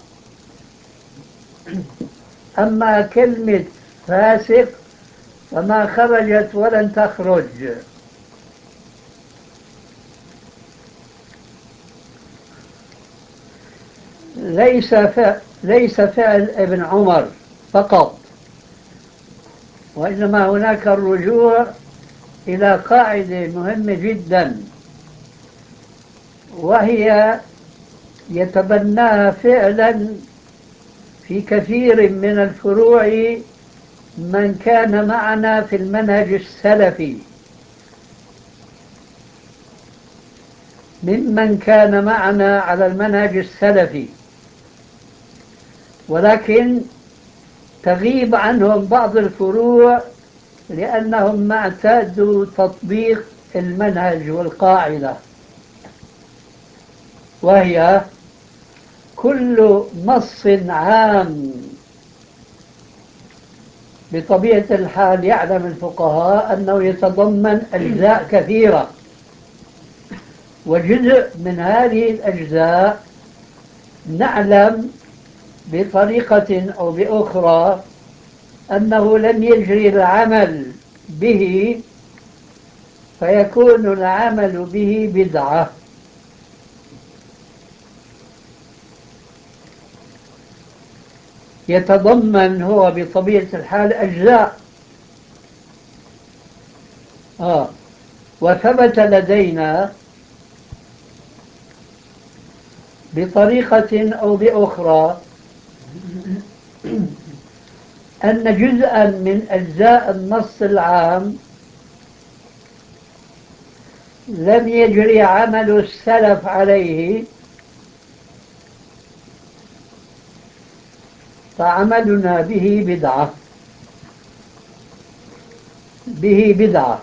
أما كلمة فاسق فما خرجت ولن تخرج. ليس فعل, ليس فعل ابن عمر فقط، وإنما هناك الرجوع إلى قاعدة مهمة جدا، وهي يتبناها فعلا في كثير من الفروع من كان معنا في المنهج السلفي، ممن كان معنا على المنهج السلفي، ولكن تغيب عنهم بعض الفروع لأنهم ما اعتادوا تطبيق المنهج والقاعدة، وهي كل نص عام بطبيعة الحال يعلم الفقهاء أنه يتضمن أجزاء كثيرة، وجزء من هذه الأجزاء نعلم بطريقة أو بأخرى أنه لم يجري العمل به، فيكون العمل به بدعة. يتضمن هو بطبيعة الحال أجزاء. آه. وثبت لدينا بطريقة أو بأخرى أن جزءا من أجزاء النص العام لم يجري عمل السلف عليه، فعملنا به بدعة به بدعة.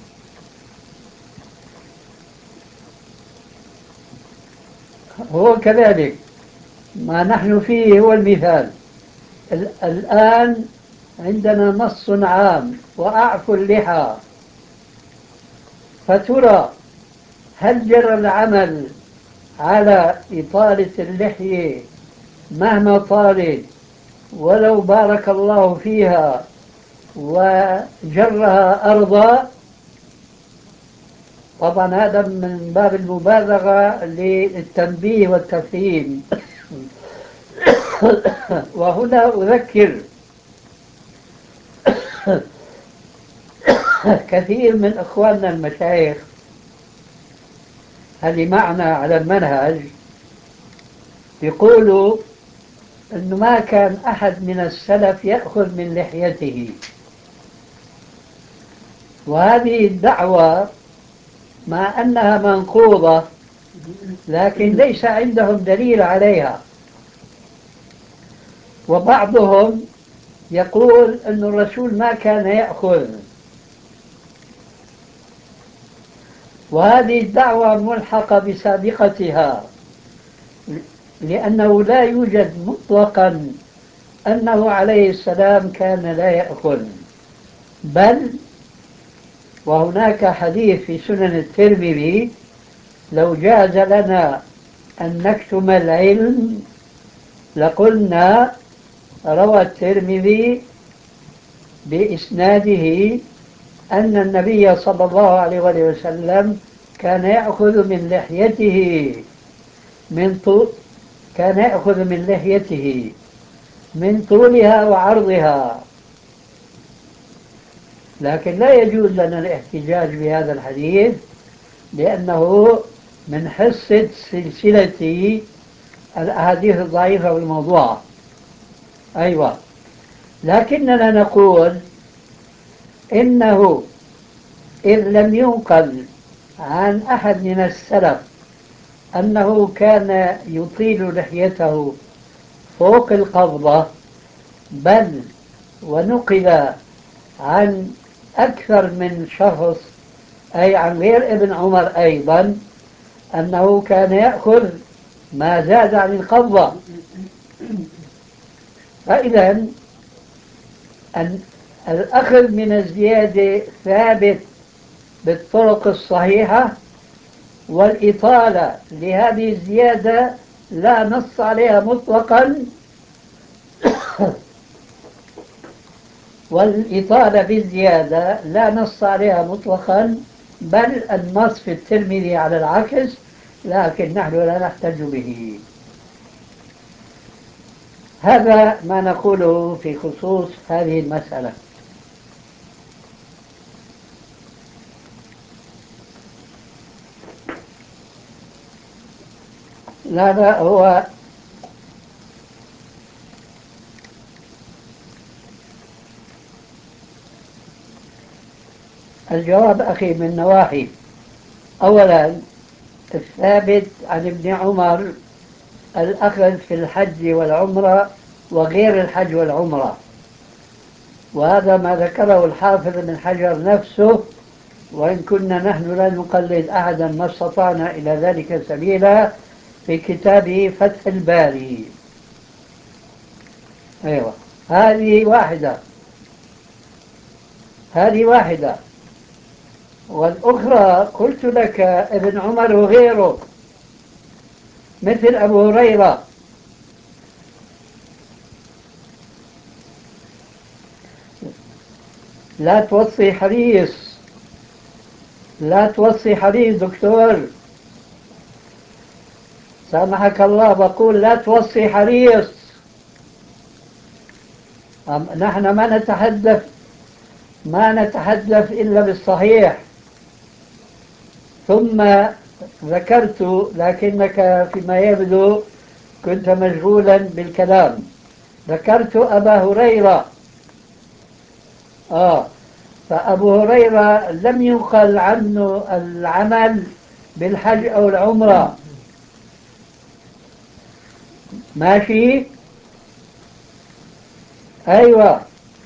هو كذلك ما نحن فيه هو المثال. الآن عندنا نص عام وأعفوا اللحى، فترى هل جرى العمل على إطالة اللحية مهما طالت ولو بارك الله فيها وجرها أرضا؟ طبعا هذا من باب المبالغة للتنبيه والتفهيم. وهنا أذكر كثير من إخواننا المشايخ اللي معنا على المنهج يقولوا أنه ما كان أحد من السلف يأخذ من لحيته، وهذه الدعوة مع أنها منقوضة لكن ليس عندهم دليل عليها. وبعضهم يقول أن الرسول ما كان يأخذ، وهذه الدعوة ملحقة بسابقتها، لأنه لا يوجد مطلقا أنه عليه السلام كان لا يأكل، بل وهناك حديث في سنن الترمذي: لو جاز لنا أن نكتم العلم لقلنا. روى الترمذي بإسناده أن النبي صلى الله عليه وسلم كان يأخذ من لحيته من طول كان يأخذ من لحيته من طولها وعرضها. لكن لا يجوز لنا الاحتجاج بهذا الحديث، لأنه من حصة سلسلة الأحاديث الضعيفة والموضوعة. أيوة، لكننا نقول إنه إن لم ينقل عن أحد من السلف أنه كان يطيل لحيته فوق القبضة، بل ونقل عن أكثر من شخص أي عن غير ابن عمر أيضا أنه كان يأخذ ما زاد عن القبضة، فإذا أن الأخذ من الزيادة ثابت بالطرق الصحيحة، والإطالة لهذه الزيادة لا نص عليها مطلقا والإطالة بالزيادة لا نص عليها مطلقا، بل النص في الترمذي على العكس، لكن نحن لا نحتج به. هذا ما نقوله في خصوص هذه المسألة. لا لا هو الجواب أخي من نواحي. أولا، الثابت عن ابن عمر الأخذ في الحج والعمرة وغير الحج والعمرة، وهذا ما ذكره الحافظ بن حجر نفسه، وإن كنا نحن لا نقلد أحدا ما استطعنا إلى ذلك سبيلا، في كتابه فتح الباري. أيوة، هذه واحدة هذه واحدة والأخرى قلت لك ابن عمر وغيره مثل أبو هريرة لا توصي حريص لا توصي حريص دكتور، سامحك الله، بقول لا توصي حريص. نحن ما نتحدث ما نتحدث إلا بالصحيح. ثم ذكرت، لكنك فيما يبدو كنت مشغولا بالكلام، ذكرت أبا هريرة. آه فأبو هريرة لم ينقل عنه العمل بالحج أو العمرة. ماشي؟ أيوة.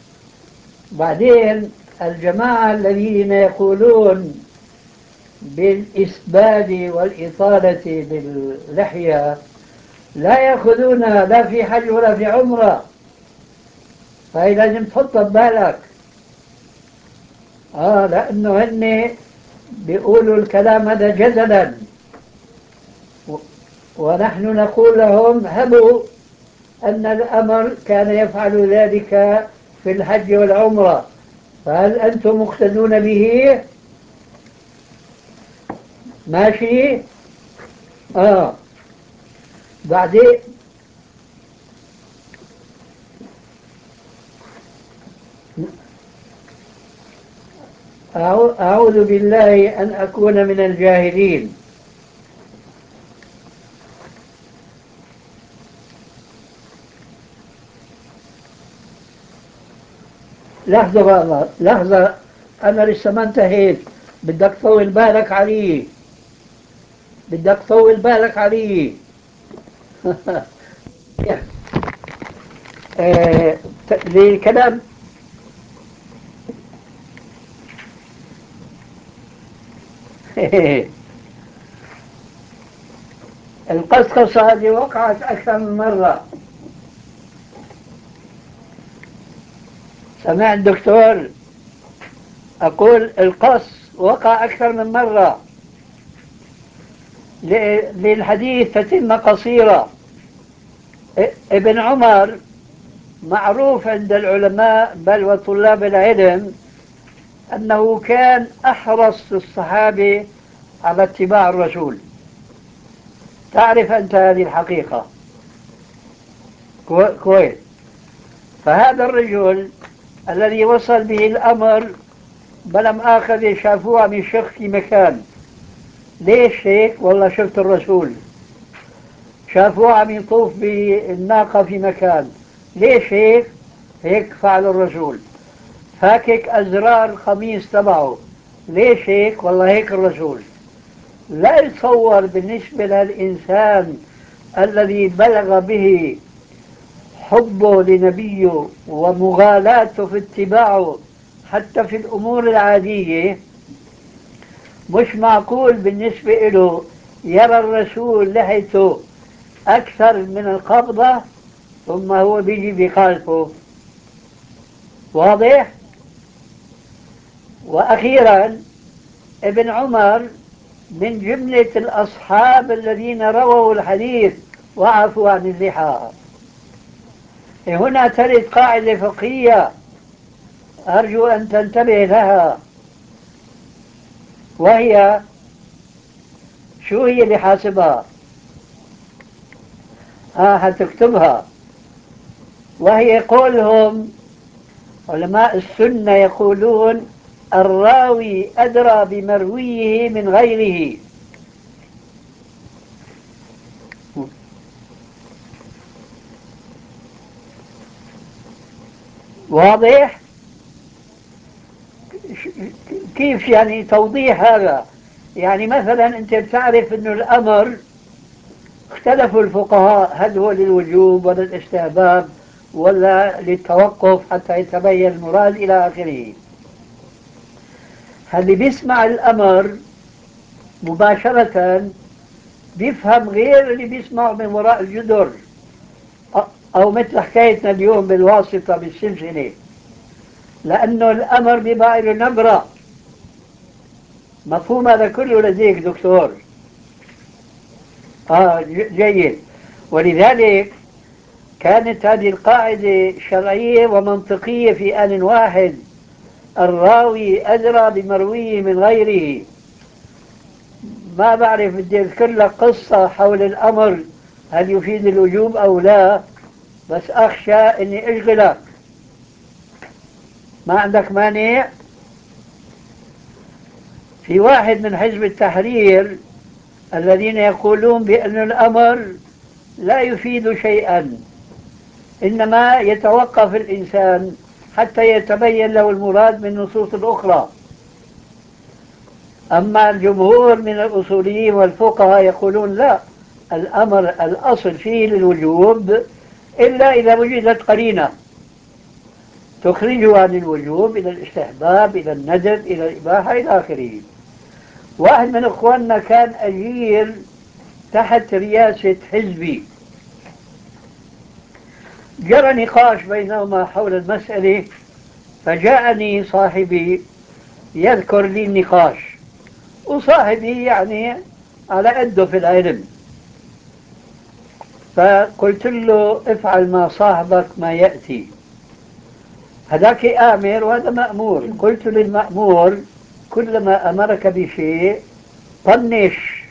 بعدين الجماعة الذين يقولون بالإسبال والإطالة باللحية لا يأخذون لا في حج ولا في عمرة، فهي لازم تحط ببالك. آه لأنه هن بيقولوا الكلام هذا جدلا، ونحن نقول لهم هبوا أن الأمر كان يفعل ذلك في الحج والعمرة، فهل أنتم مقتدون به؟ ماشي؟ آه بعدين أعوذ بالله أن أكون من الجاهلين. لحظة بقى، لحظة، أنا لسه ما انتهيت، بدك طول بالك علي بدك طول بالك علي آه، للكلام. القصقصة هذه وقعت أكثر من مرة. سمعت دكتور؟ أقول القص وقع أكثر من مرة للحديث تتم قصيرة. ابن عمر معروف عند العلماء بل وطلاب العلم أنه كان أحرص الصحابة على اتباع الرسول. تعرف أنت هذه الحقيقة كويس. فهذا الرجل الذي وصل به الأمر بلم آخذ شافوه عم يشخ في مكان، ليش هيك؟ والله شفت الرسول شافوه عم يطوف بالناقة في مكان. ليش هيك؟ هيك فعل الرسول. فاكك أزرار القميص تبعه. ليش هيك؟ والله هيك الرسول. لا يتصور بالنسبة للإنسان الذي بلغ به حبه لنبيه ومغالاته في اتباعه حتى في الأمور العادية، مش معقول بالنسبة له يرى الرسول لحيته أكثر من القبضة ثم هو بيجي بخالفه. واضح؟ وأخيرا ابن عمر من جملة الأصحاب الذين رووا الحديث وعفوا عن اللحى. هنا ترد قاعدة فقهية أرجو أن تنتبه لها، وهي شو هي اللي حاسبها؟ ها هتكتبها. وهي قولهم علماء السنة يقولون الراوي أدرى بمرويه من غيره. واضح؟ كيف يعني توضيح هذا؟ يعني مثلا أنت بتعرف أنه الأمر اختلفوا الفقهاء هل هو للوجوب ولا الاستحباب ولا للتوقف حتى يتبين المراد إلى آخره. اللي بيسمع الأمر مباشرة بيفهم غير اللي بيسمعه من وراء الجدر، أو مثل حكايتنا اليوم بالواسطة بالسلسلة، لأنه الأمر بيبقى له نبرة. مفهوم هذا كله لديك دكتور؟ آه جيد. ولذلك كانت هذه القاعدة شرعية ومنطقية في آن واحد. الراوي أدرى بمرويه من غيره. ما بعرف بدي أذكر لك قصة حول الأمر هل يفيد الوجوب أو لا، بس أخشى أني أشغلك. ما عندك مانع؟ في واحد من حزب التحرير الذين يقولون بأن الأمر لا يفيد شيئا، إنما يتوقف الإنسان حتى يتبين له المراد من النصوص الأخرى. أما الجمهور من الأصوليين والفقهاء يقولون لا، الأمر الأصل فيه للوجوب إلا إذا وجدت قرينة تخرجه عن الوجوب إلى الاستحباب إلى الندب إلى الإباحة إلى آخره. واحد من إخواننا كان أجير تحت رئاسة حزبي، جرى نقاش بينهما حول المسألة، فجاءني صاحبي يذكر لي النقاش، وصاحبي يعني على قده في العلم، فقلت له افعل ما صاحبك ما يأتي. هذاك آمر وهذا مأمور. قلت للمأمور كلما أمرك بشيء طنش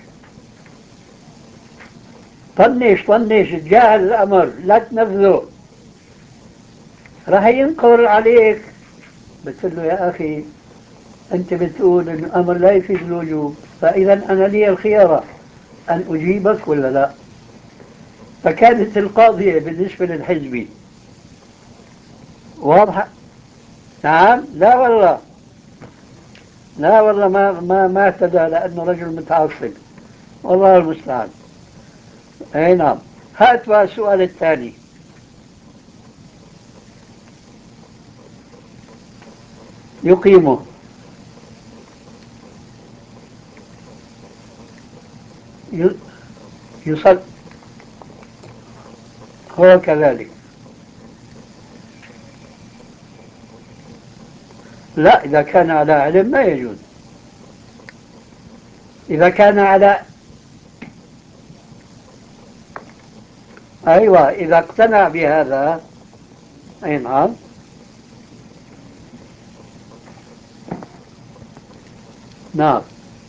طنش طنش تجاهل الأمر لا تنفذه، راح ينقر عليك. قلت له يا أخي أنت بتقول أن الأمر لا يفيد الوجوب، فإذا أنا لي الخيارة أن أجيبك ولا لا. فكانت القاضية بالنسبة للحزبي واضحة. نعم. لا والله لا والله ما ما ما اهتدى لأنه رجل متعصب، والله المستعان. أي نعم. هات بقى السؤال الثاني. يقيمه يصل هو كذلك. لا، إذا كان على علم ما يجوز. إذا كان على أيوة إذا اقتنع بهذا. أي نعم. نعم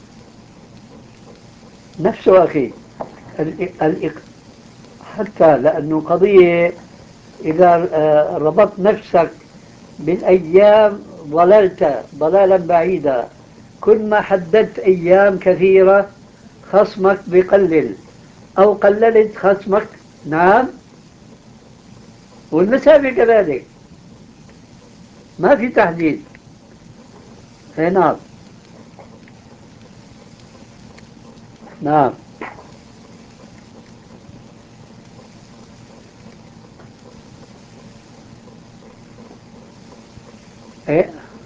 نفسه أخي حتى لأنه قضية إذا ربطت نفسك بالأيام ضللت ضلالا بعيدا. كل ما حددت أيام كثيرة خصمك بقلل أو قللت خصمك، نعم، والمساوي كذلك، ما في تحديد. اي نعم. نعم. ايه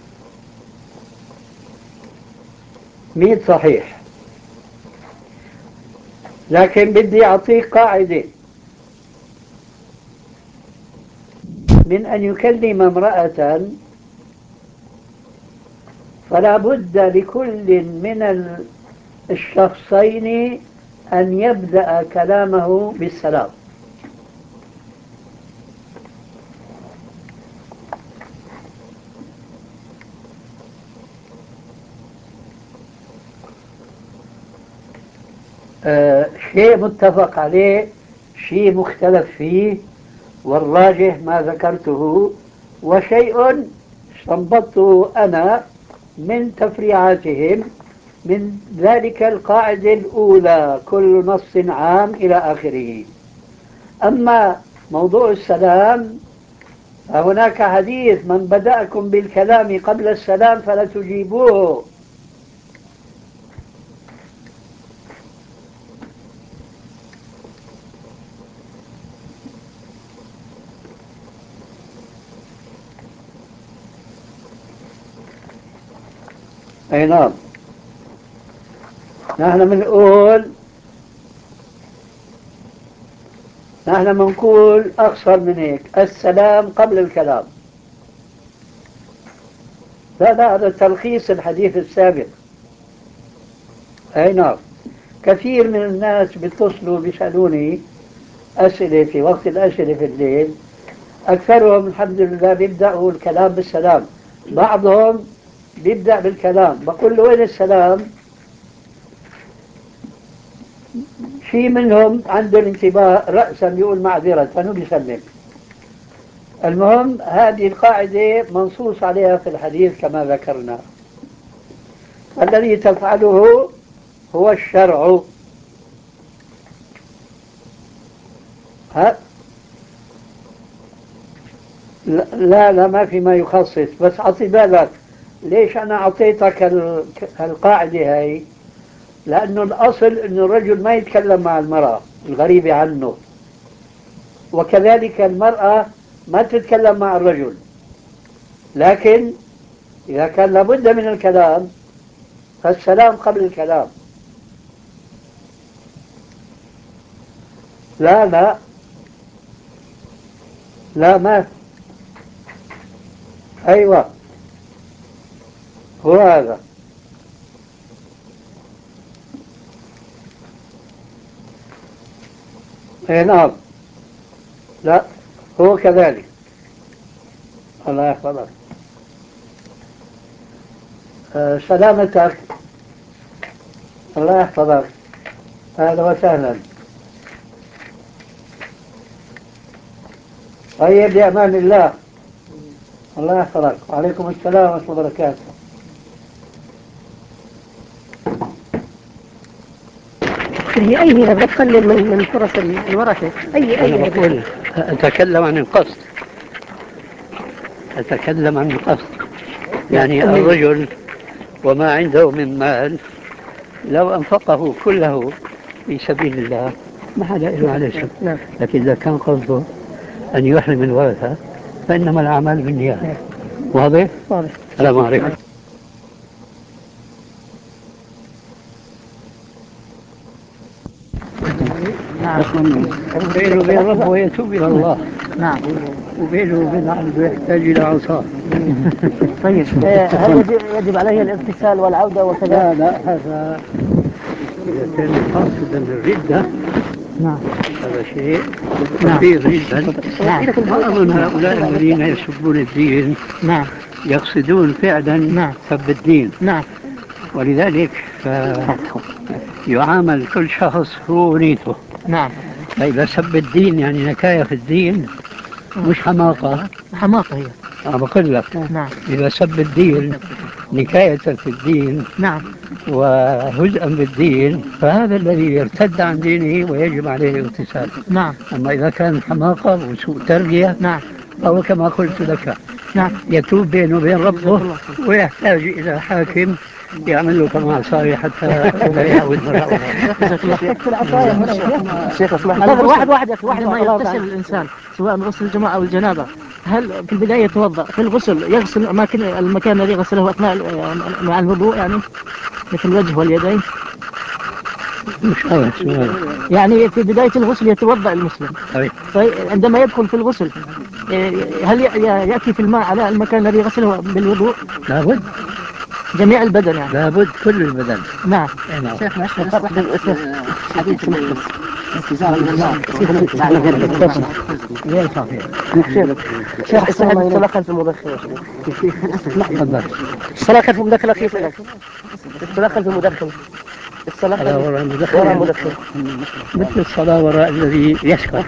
مية صحيح، لكن بدي أعطيك قاعدة: من أن يكلم امرأة فلا بد لكل من الشخصين أن يبدأ كلامه بالسلام. آه شيء متفق عليه، شيء مختلف فيه، والراجح ما ذكرته، وشيء استنبطته أنا من تفريعاتهم، من ذلك القاعدة الأولى: كل نص عام إلى آخره. أما موضوع السلام فهناك حديث: من بدأكم بالكلام قبل السلام فلا تجيبوه. أي نعم. نحن بنقول نحن بنقول أقصر من هيك: السلام قبل الكلام. لا لا، هذا تلخيص الحديث السابق. أي نعم. كثير من الناس بيتصلوا بيسألوني أسئلة في وقت الأسئلة في الليل، أكثرهم الحمد لله بيبدأوا الكلام بالسلام، بعضهم بيبدأ بالكلام بقول له: وين السلام؟ في منهم عنده الانتباه رأسا بيقول معذرة وبيسلم. المهم هذه القاعدة منصوص عليها في الحديث كما ذكرنا. الذي تفعله هو الشرع. ها؟ لا لا، ما في ما يخصص، بس أعطي بالك ليش أنا أعطيتك القاعدة هاي؟ لأنه الأصل أن الرجل ما يتكلم مع المرأة الغريبة عنه، وكذلك المرأة ما تتكلم مع الرجل، لكن إذا كان لابد من الكلام فالسلام قبل الكلام. لا لا لا، ما أيوة، هو هذا. اي نعم. لا، هو كذلك. الله يحفظك. أه سلامتك. الله يحفظك. أهلا وسهلا. طيب، بأمان الله. الله يحفظك. وعليكم السلام ورحمة الله وبركاته. هي أي هنا بتقلل من من فرص الورثة. أي أي أنا بقول أتكلم عن القصد، أتكلم عن القصد، يعني الرجل وما عنده من مال لو أنفقه كله في سبيل الله ما حدا له عليه شك، لكن إذا كان قصده أن يحرم الورثة فإنما الأعمال بالنيات. واضح؟ واضح. السلام عليكم. نعم. بينه وبين ربه يتوب إلى الله. نعم. وبينه وبين عبده يحتاج إلى عصاه. طيب، هل يجب عليه الاغتسال والعودة وكذا؟ لا لا، هذا إذا كان قاصدا الردة نعم هذا شيء كثير جدا. نعم. وأظن هؤلاء الذين يسبون الدين نعم يقصدون فعلا نعم. سب الدين. نعم. ولذلك يعامل كل شخص هو ونيته. نعم. فإذا سب الدين يعني نكاية في الدين مش حماقة. حماقة هي. أنا بقول لك نعم. إذا سب الدين نكاية في الدين نعم وهزءا بالدين فهذا الذي يرتد عن دينه ويجب عليه الاغتسال. نعم أما إذا كان حماقة وسوء تربية نعم فهو كما قلت لك نعم يتوب بينه وبين ربه ويحتاج إلى حاكم يعمل له كما صار حتى لا يعود مرة أخرى. شيخ اسمح لي واحد واحد يا أخي واحد ما يغتسل الإنسان سواء غسل الجماعة أو الجنابة هل في البداية يتوضأ في الغسل يغسل أماكن المكان الذي غسله أثناء مع الوضوء يعني مثل الوجه واليدين؟ مش عارف يعني في بداية الغسل يتوضأ المسلم طيب عندما يدخل في الغسل هل يأتي في الماء على المكان الذي غسله بالوضوء؟ لابد جميع البدن يعني لابد كل البدن. نعم شيخ ما الفرق بين حديث استزارة من الماء استزارة من غير البدن غير صحيح. شيخ استحب الصلاة خلف المدخن الصلاة خلف المدخن كيف لك؟ الصلاة خلف المدخن الصلاة خلف وراء وراء المدخن مثل الصلاة وراء الذي يسكر.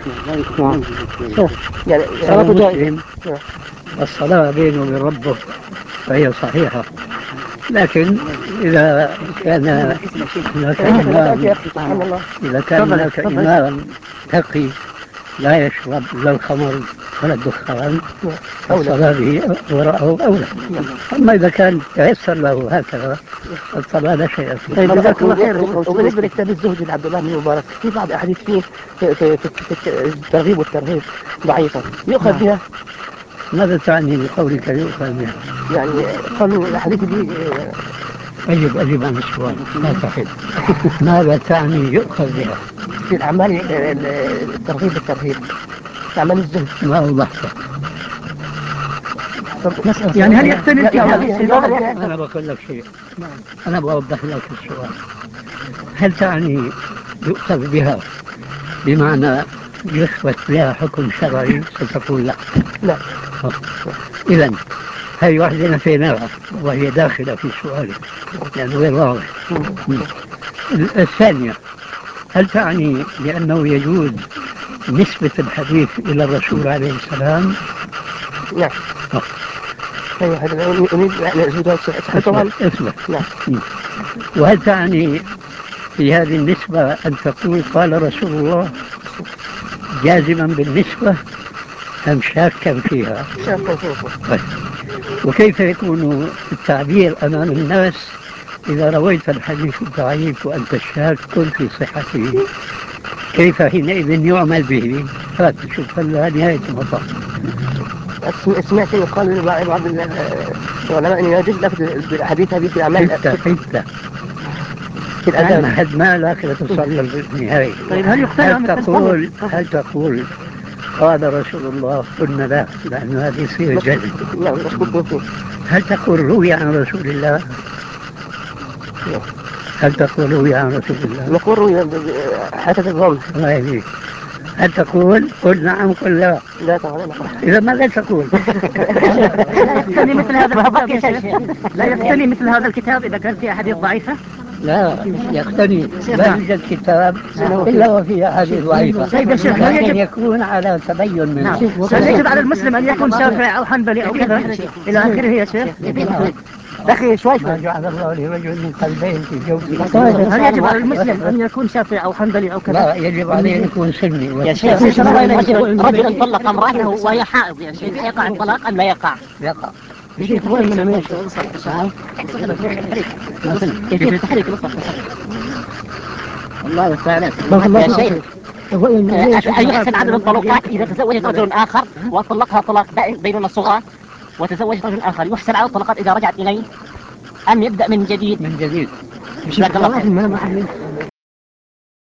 يعني صلاة جائزة الصلاة بينه وبين ربه فهي صحيحة لكن إذا كان هناك إمام إذا كان هناك إمام تقي لا يشرب لا الخمر ولا الدخان الصلاة به وراءه أولى. أما إذا كان تيسر له هكذا الصلاة لا شيء فيه. طيب جزاك الله خير. وبالنسبة لكتاب الزهد لعبد الله بن مبارك في بعض أحاديث فيه في, في, في, في الترغيب والترهيب ضعيفة يؤخذ بها. ماذا تعني بقولك يؤخذ بها؟ يعني قالوا الأحاديث دي أجب أجب عن السؤال لا تحد. ماذا تعني يؤخذ بها؟ في الأعمال الترغيب والترهيب أعمال الزهد ما أوضحت. يعني هل يحتمل أنا بقول لك شيء أنا بوضح لك السؤال هل تعني يؤخذ بها بمعنى يثبت بها حكم شرعي ستقول لا لا إذن هذه واحدة نفيناها وهي داخلة في سؤالك لأنه غير واضح. الثانية هل تعني لأنه يجوز نسبة الحديث إلى الرسول عليه السلام؟ لا أيوة هذا أريد أن أزيد طبعا اثبت. وهل تعني في هذه النسبة أن تقول قال رسول الله جازما بالنسبة أم شاكا فيها؟ شاكا فيها. وكيف يكون التعبير أمام الناس إذا رويت الحديث الضعيف وأنت شاك في صحته كيف حينئذ يعمل به؟ هات شوف نهاية المطاف. سمعت يقال بعض العلماء أنه يجوز لفظ الحديث هذه في الأعمال حتى حتى في الأذان هد ما لا تصل بالنهاية. طيب هل هل تقول هل تقول قال رسول الله قلنا لا لأن هذه يصير جهل. هل تقول روي عن رسول الله؟ هل تقول روي عن رسول الله؟ نقول روي حتى الظن. الله يهديك. هل تقول قل نعم قل لا؟ لا طبعا لا. إذا ماذا تقول؟ لا يفتني مثل هذا الكتاب يا شيخ. لا يفتني مثل هذا الكتاب إذا كان فيه أحاديث ضعيفة. لا يقتني لا يوجد كتاب إلا وفيه أحاديث ضعيفة. طيب يا شيخ لا يجب يكون على تبين منه. نعم. يجب على المسلم أن يكون شافعي أو حنبلي أو كذا إلى آخره يا شيخ. أخي شوي شوي. ما جعل الله لرجل من قلبين في جوفه. طيب هل يجب على المسلم أن يكون شافعي أو حنبلي أو كذا؟ لا يجب عليه أن يكون سني. يا شيخ رجل طلق امرأته وهي حائض يا شيخ يقع الطلاق أم لا يقع؟ يقع. يجيك وين من أمير كيفية التحريك الله يستعلم يا شيخ. هل يحسن عدد الطلقات إذا تزوجت رجل آخر وطلقها طلاق بينونة صغرى وتزوجت رجل آخر يحسن عدد الطلقات إذا رجعت إليه أم يبدأ من جديد؟ من جديد. جزاك الله خير.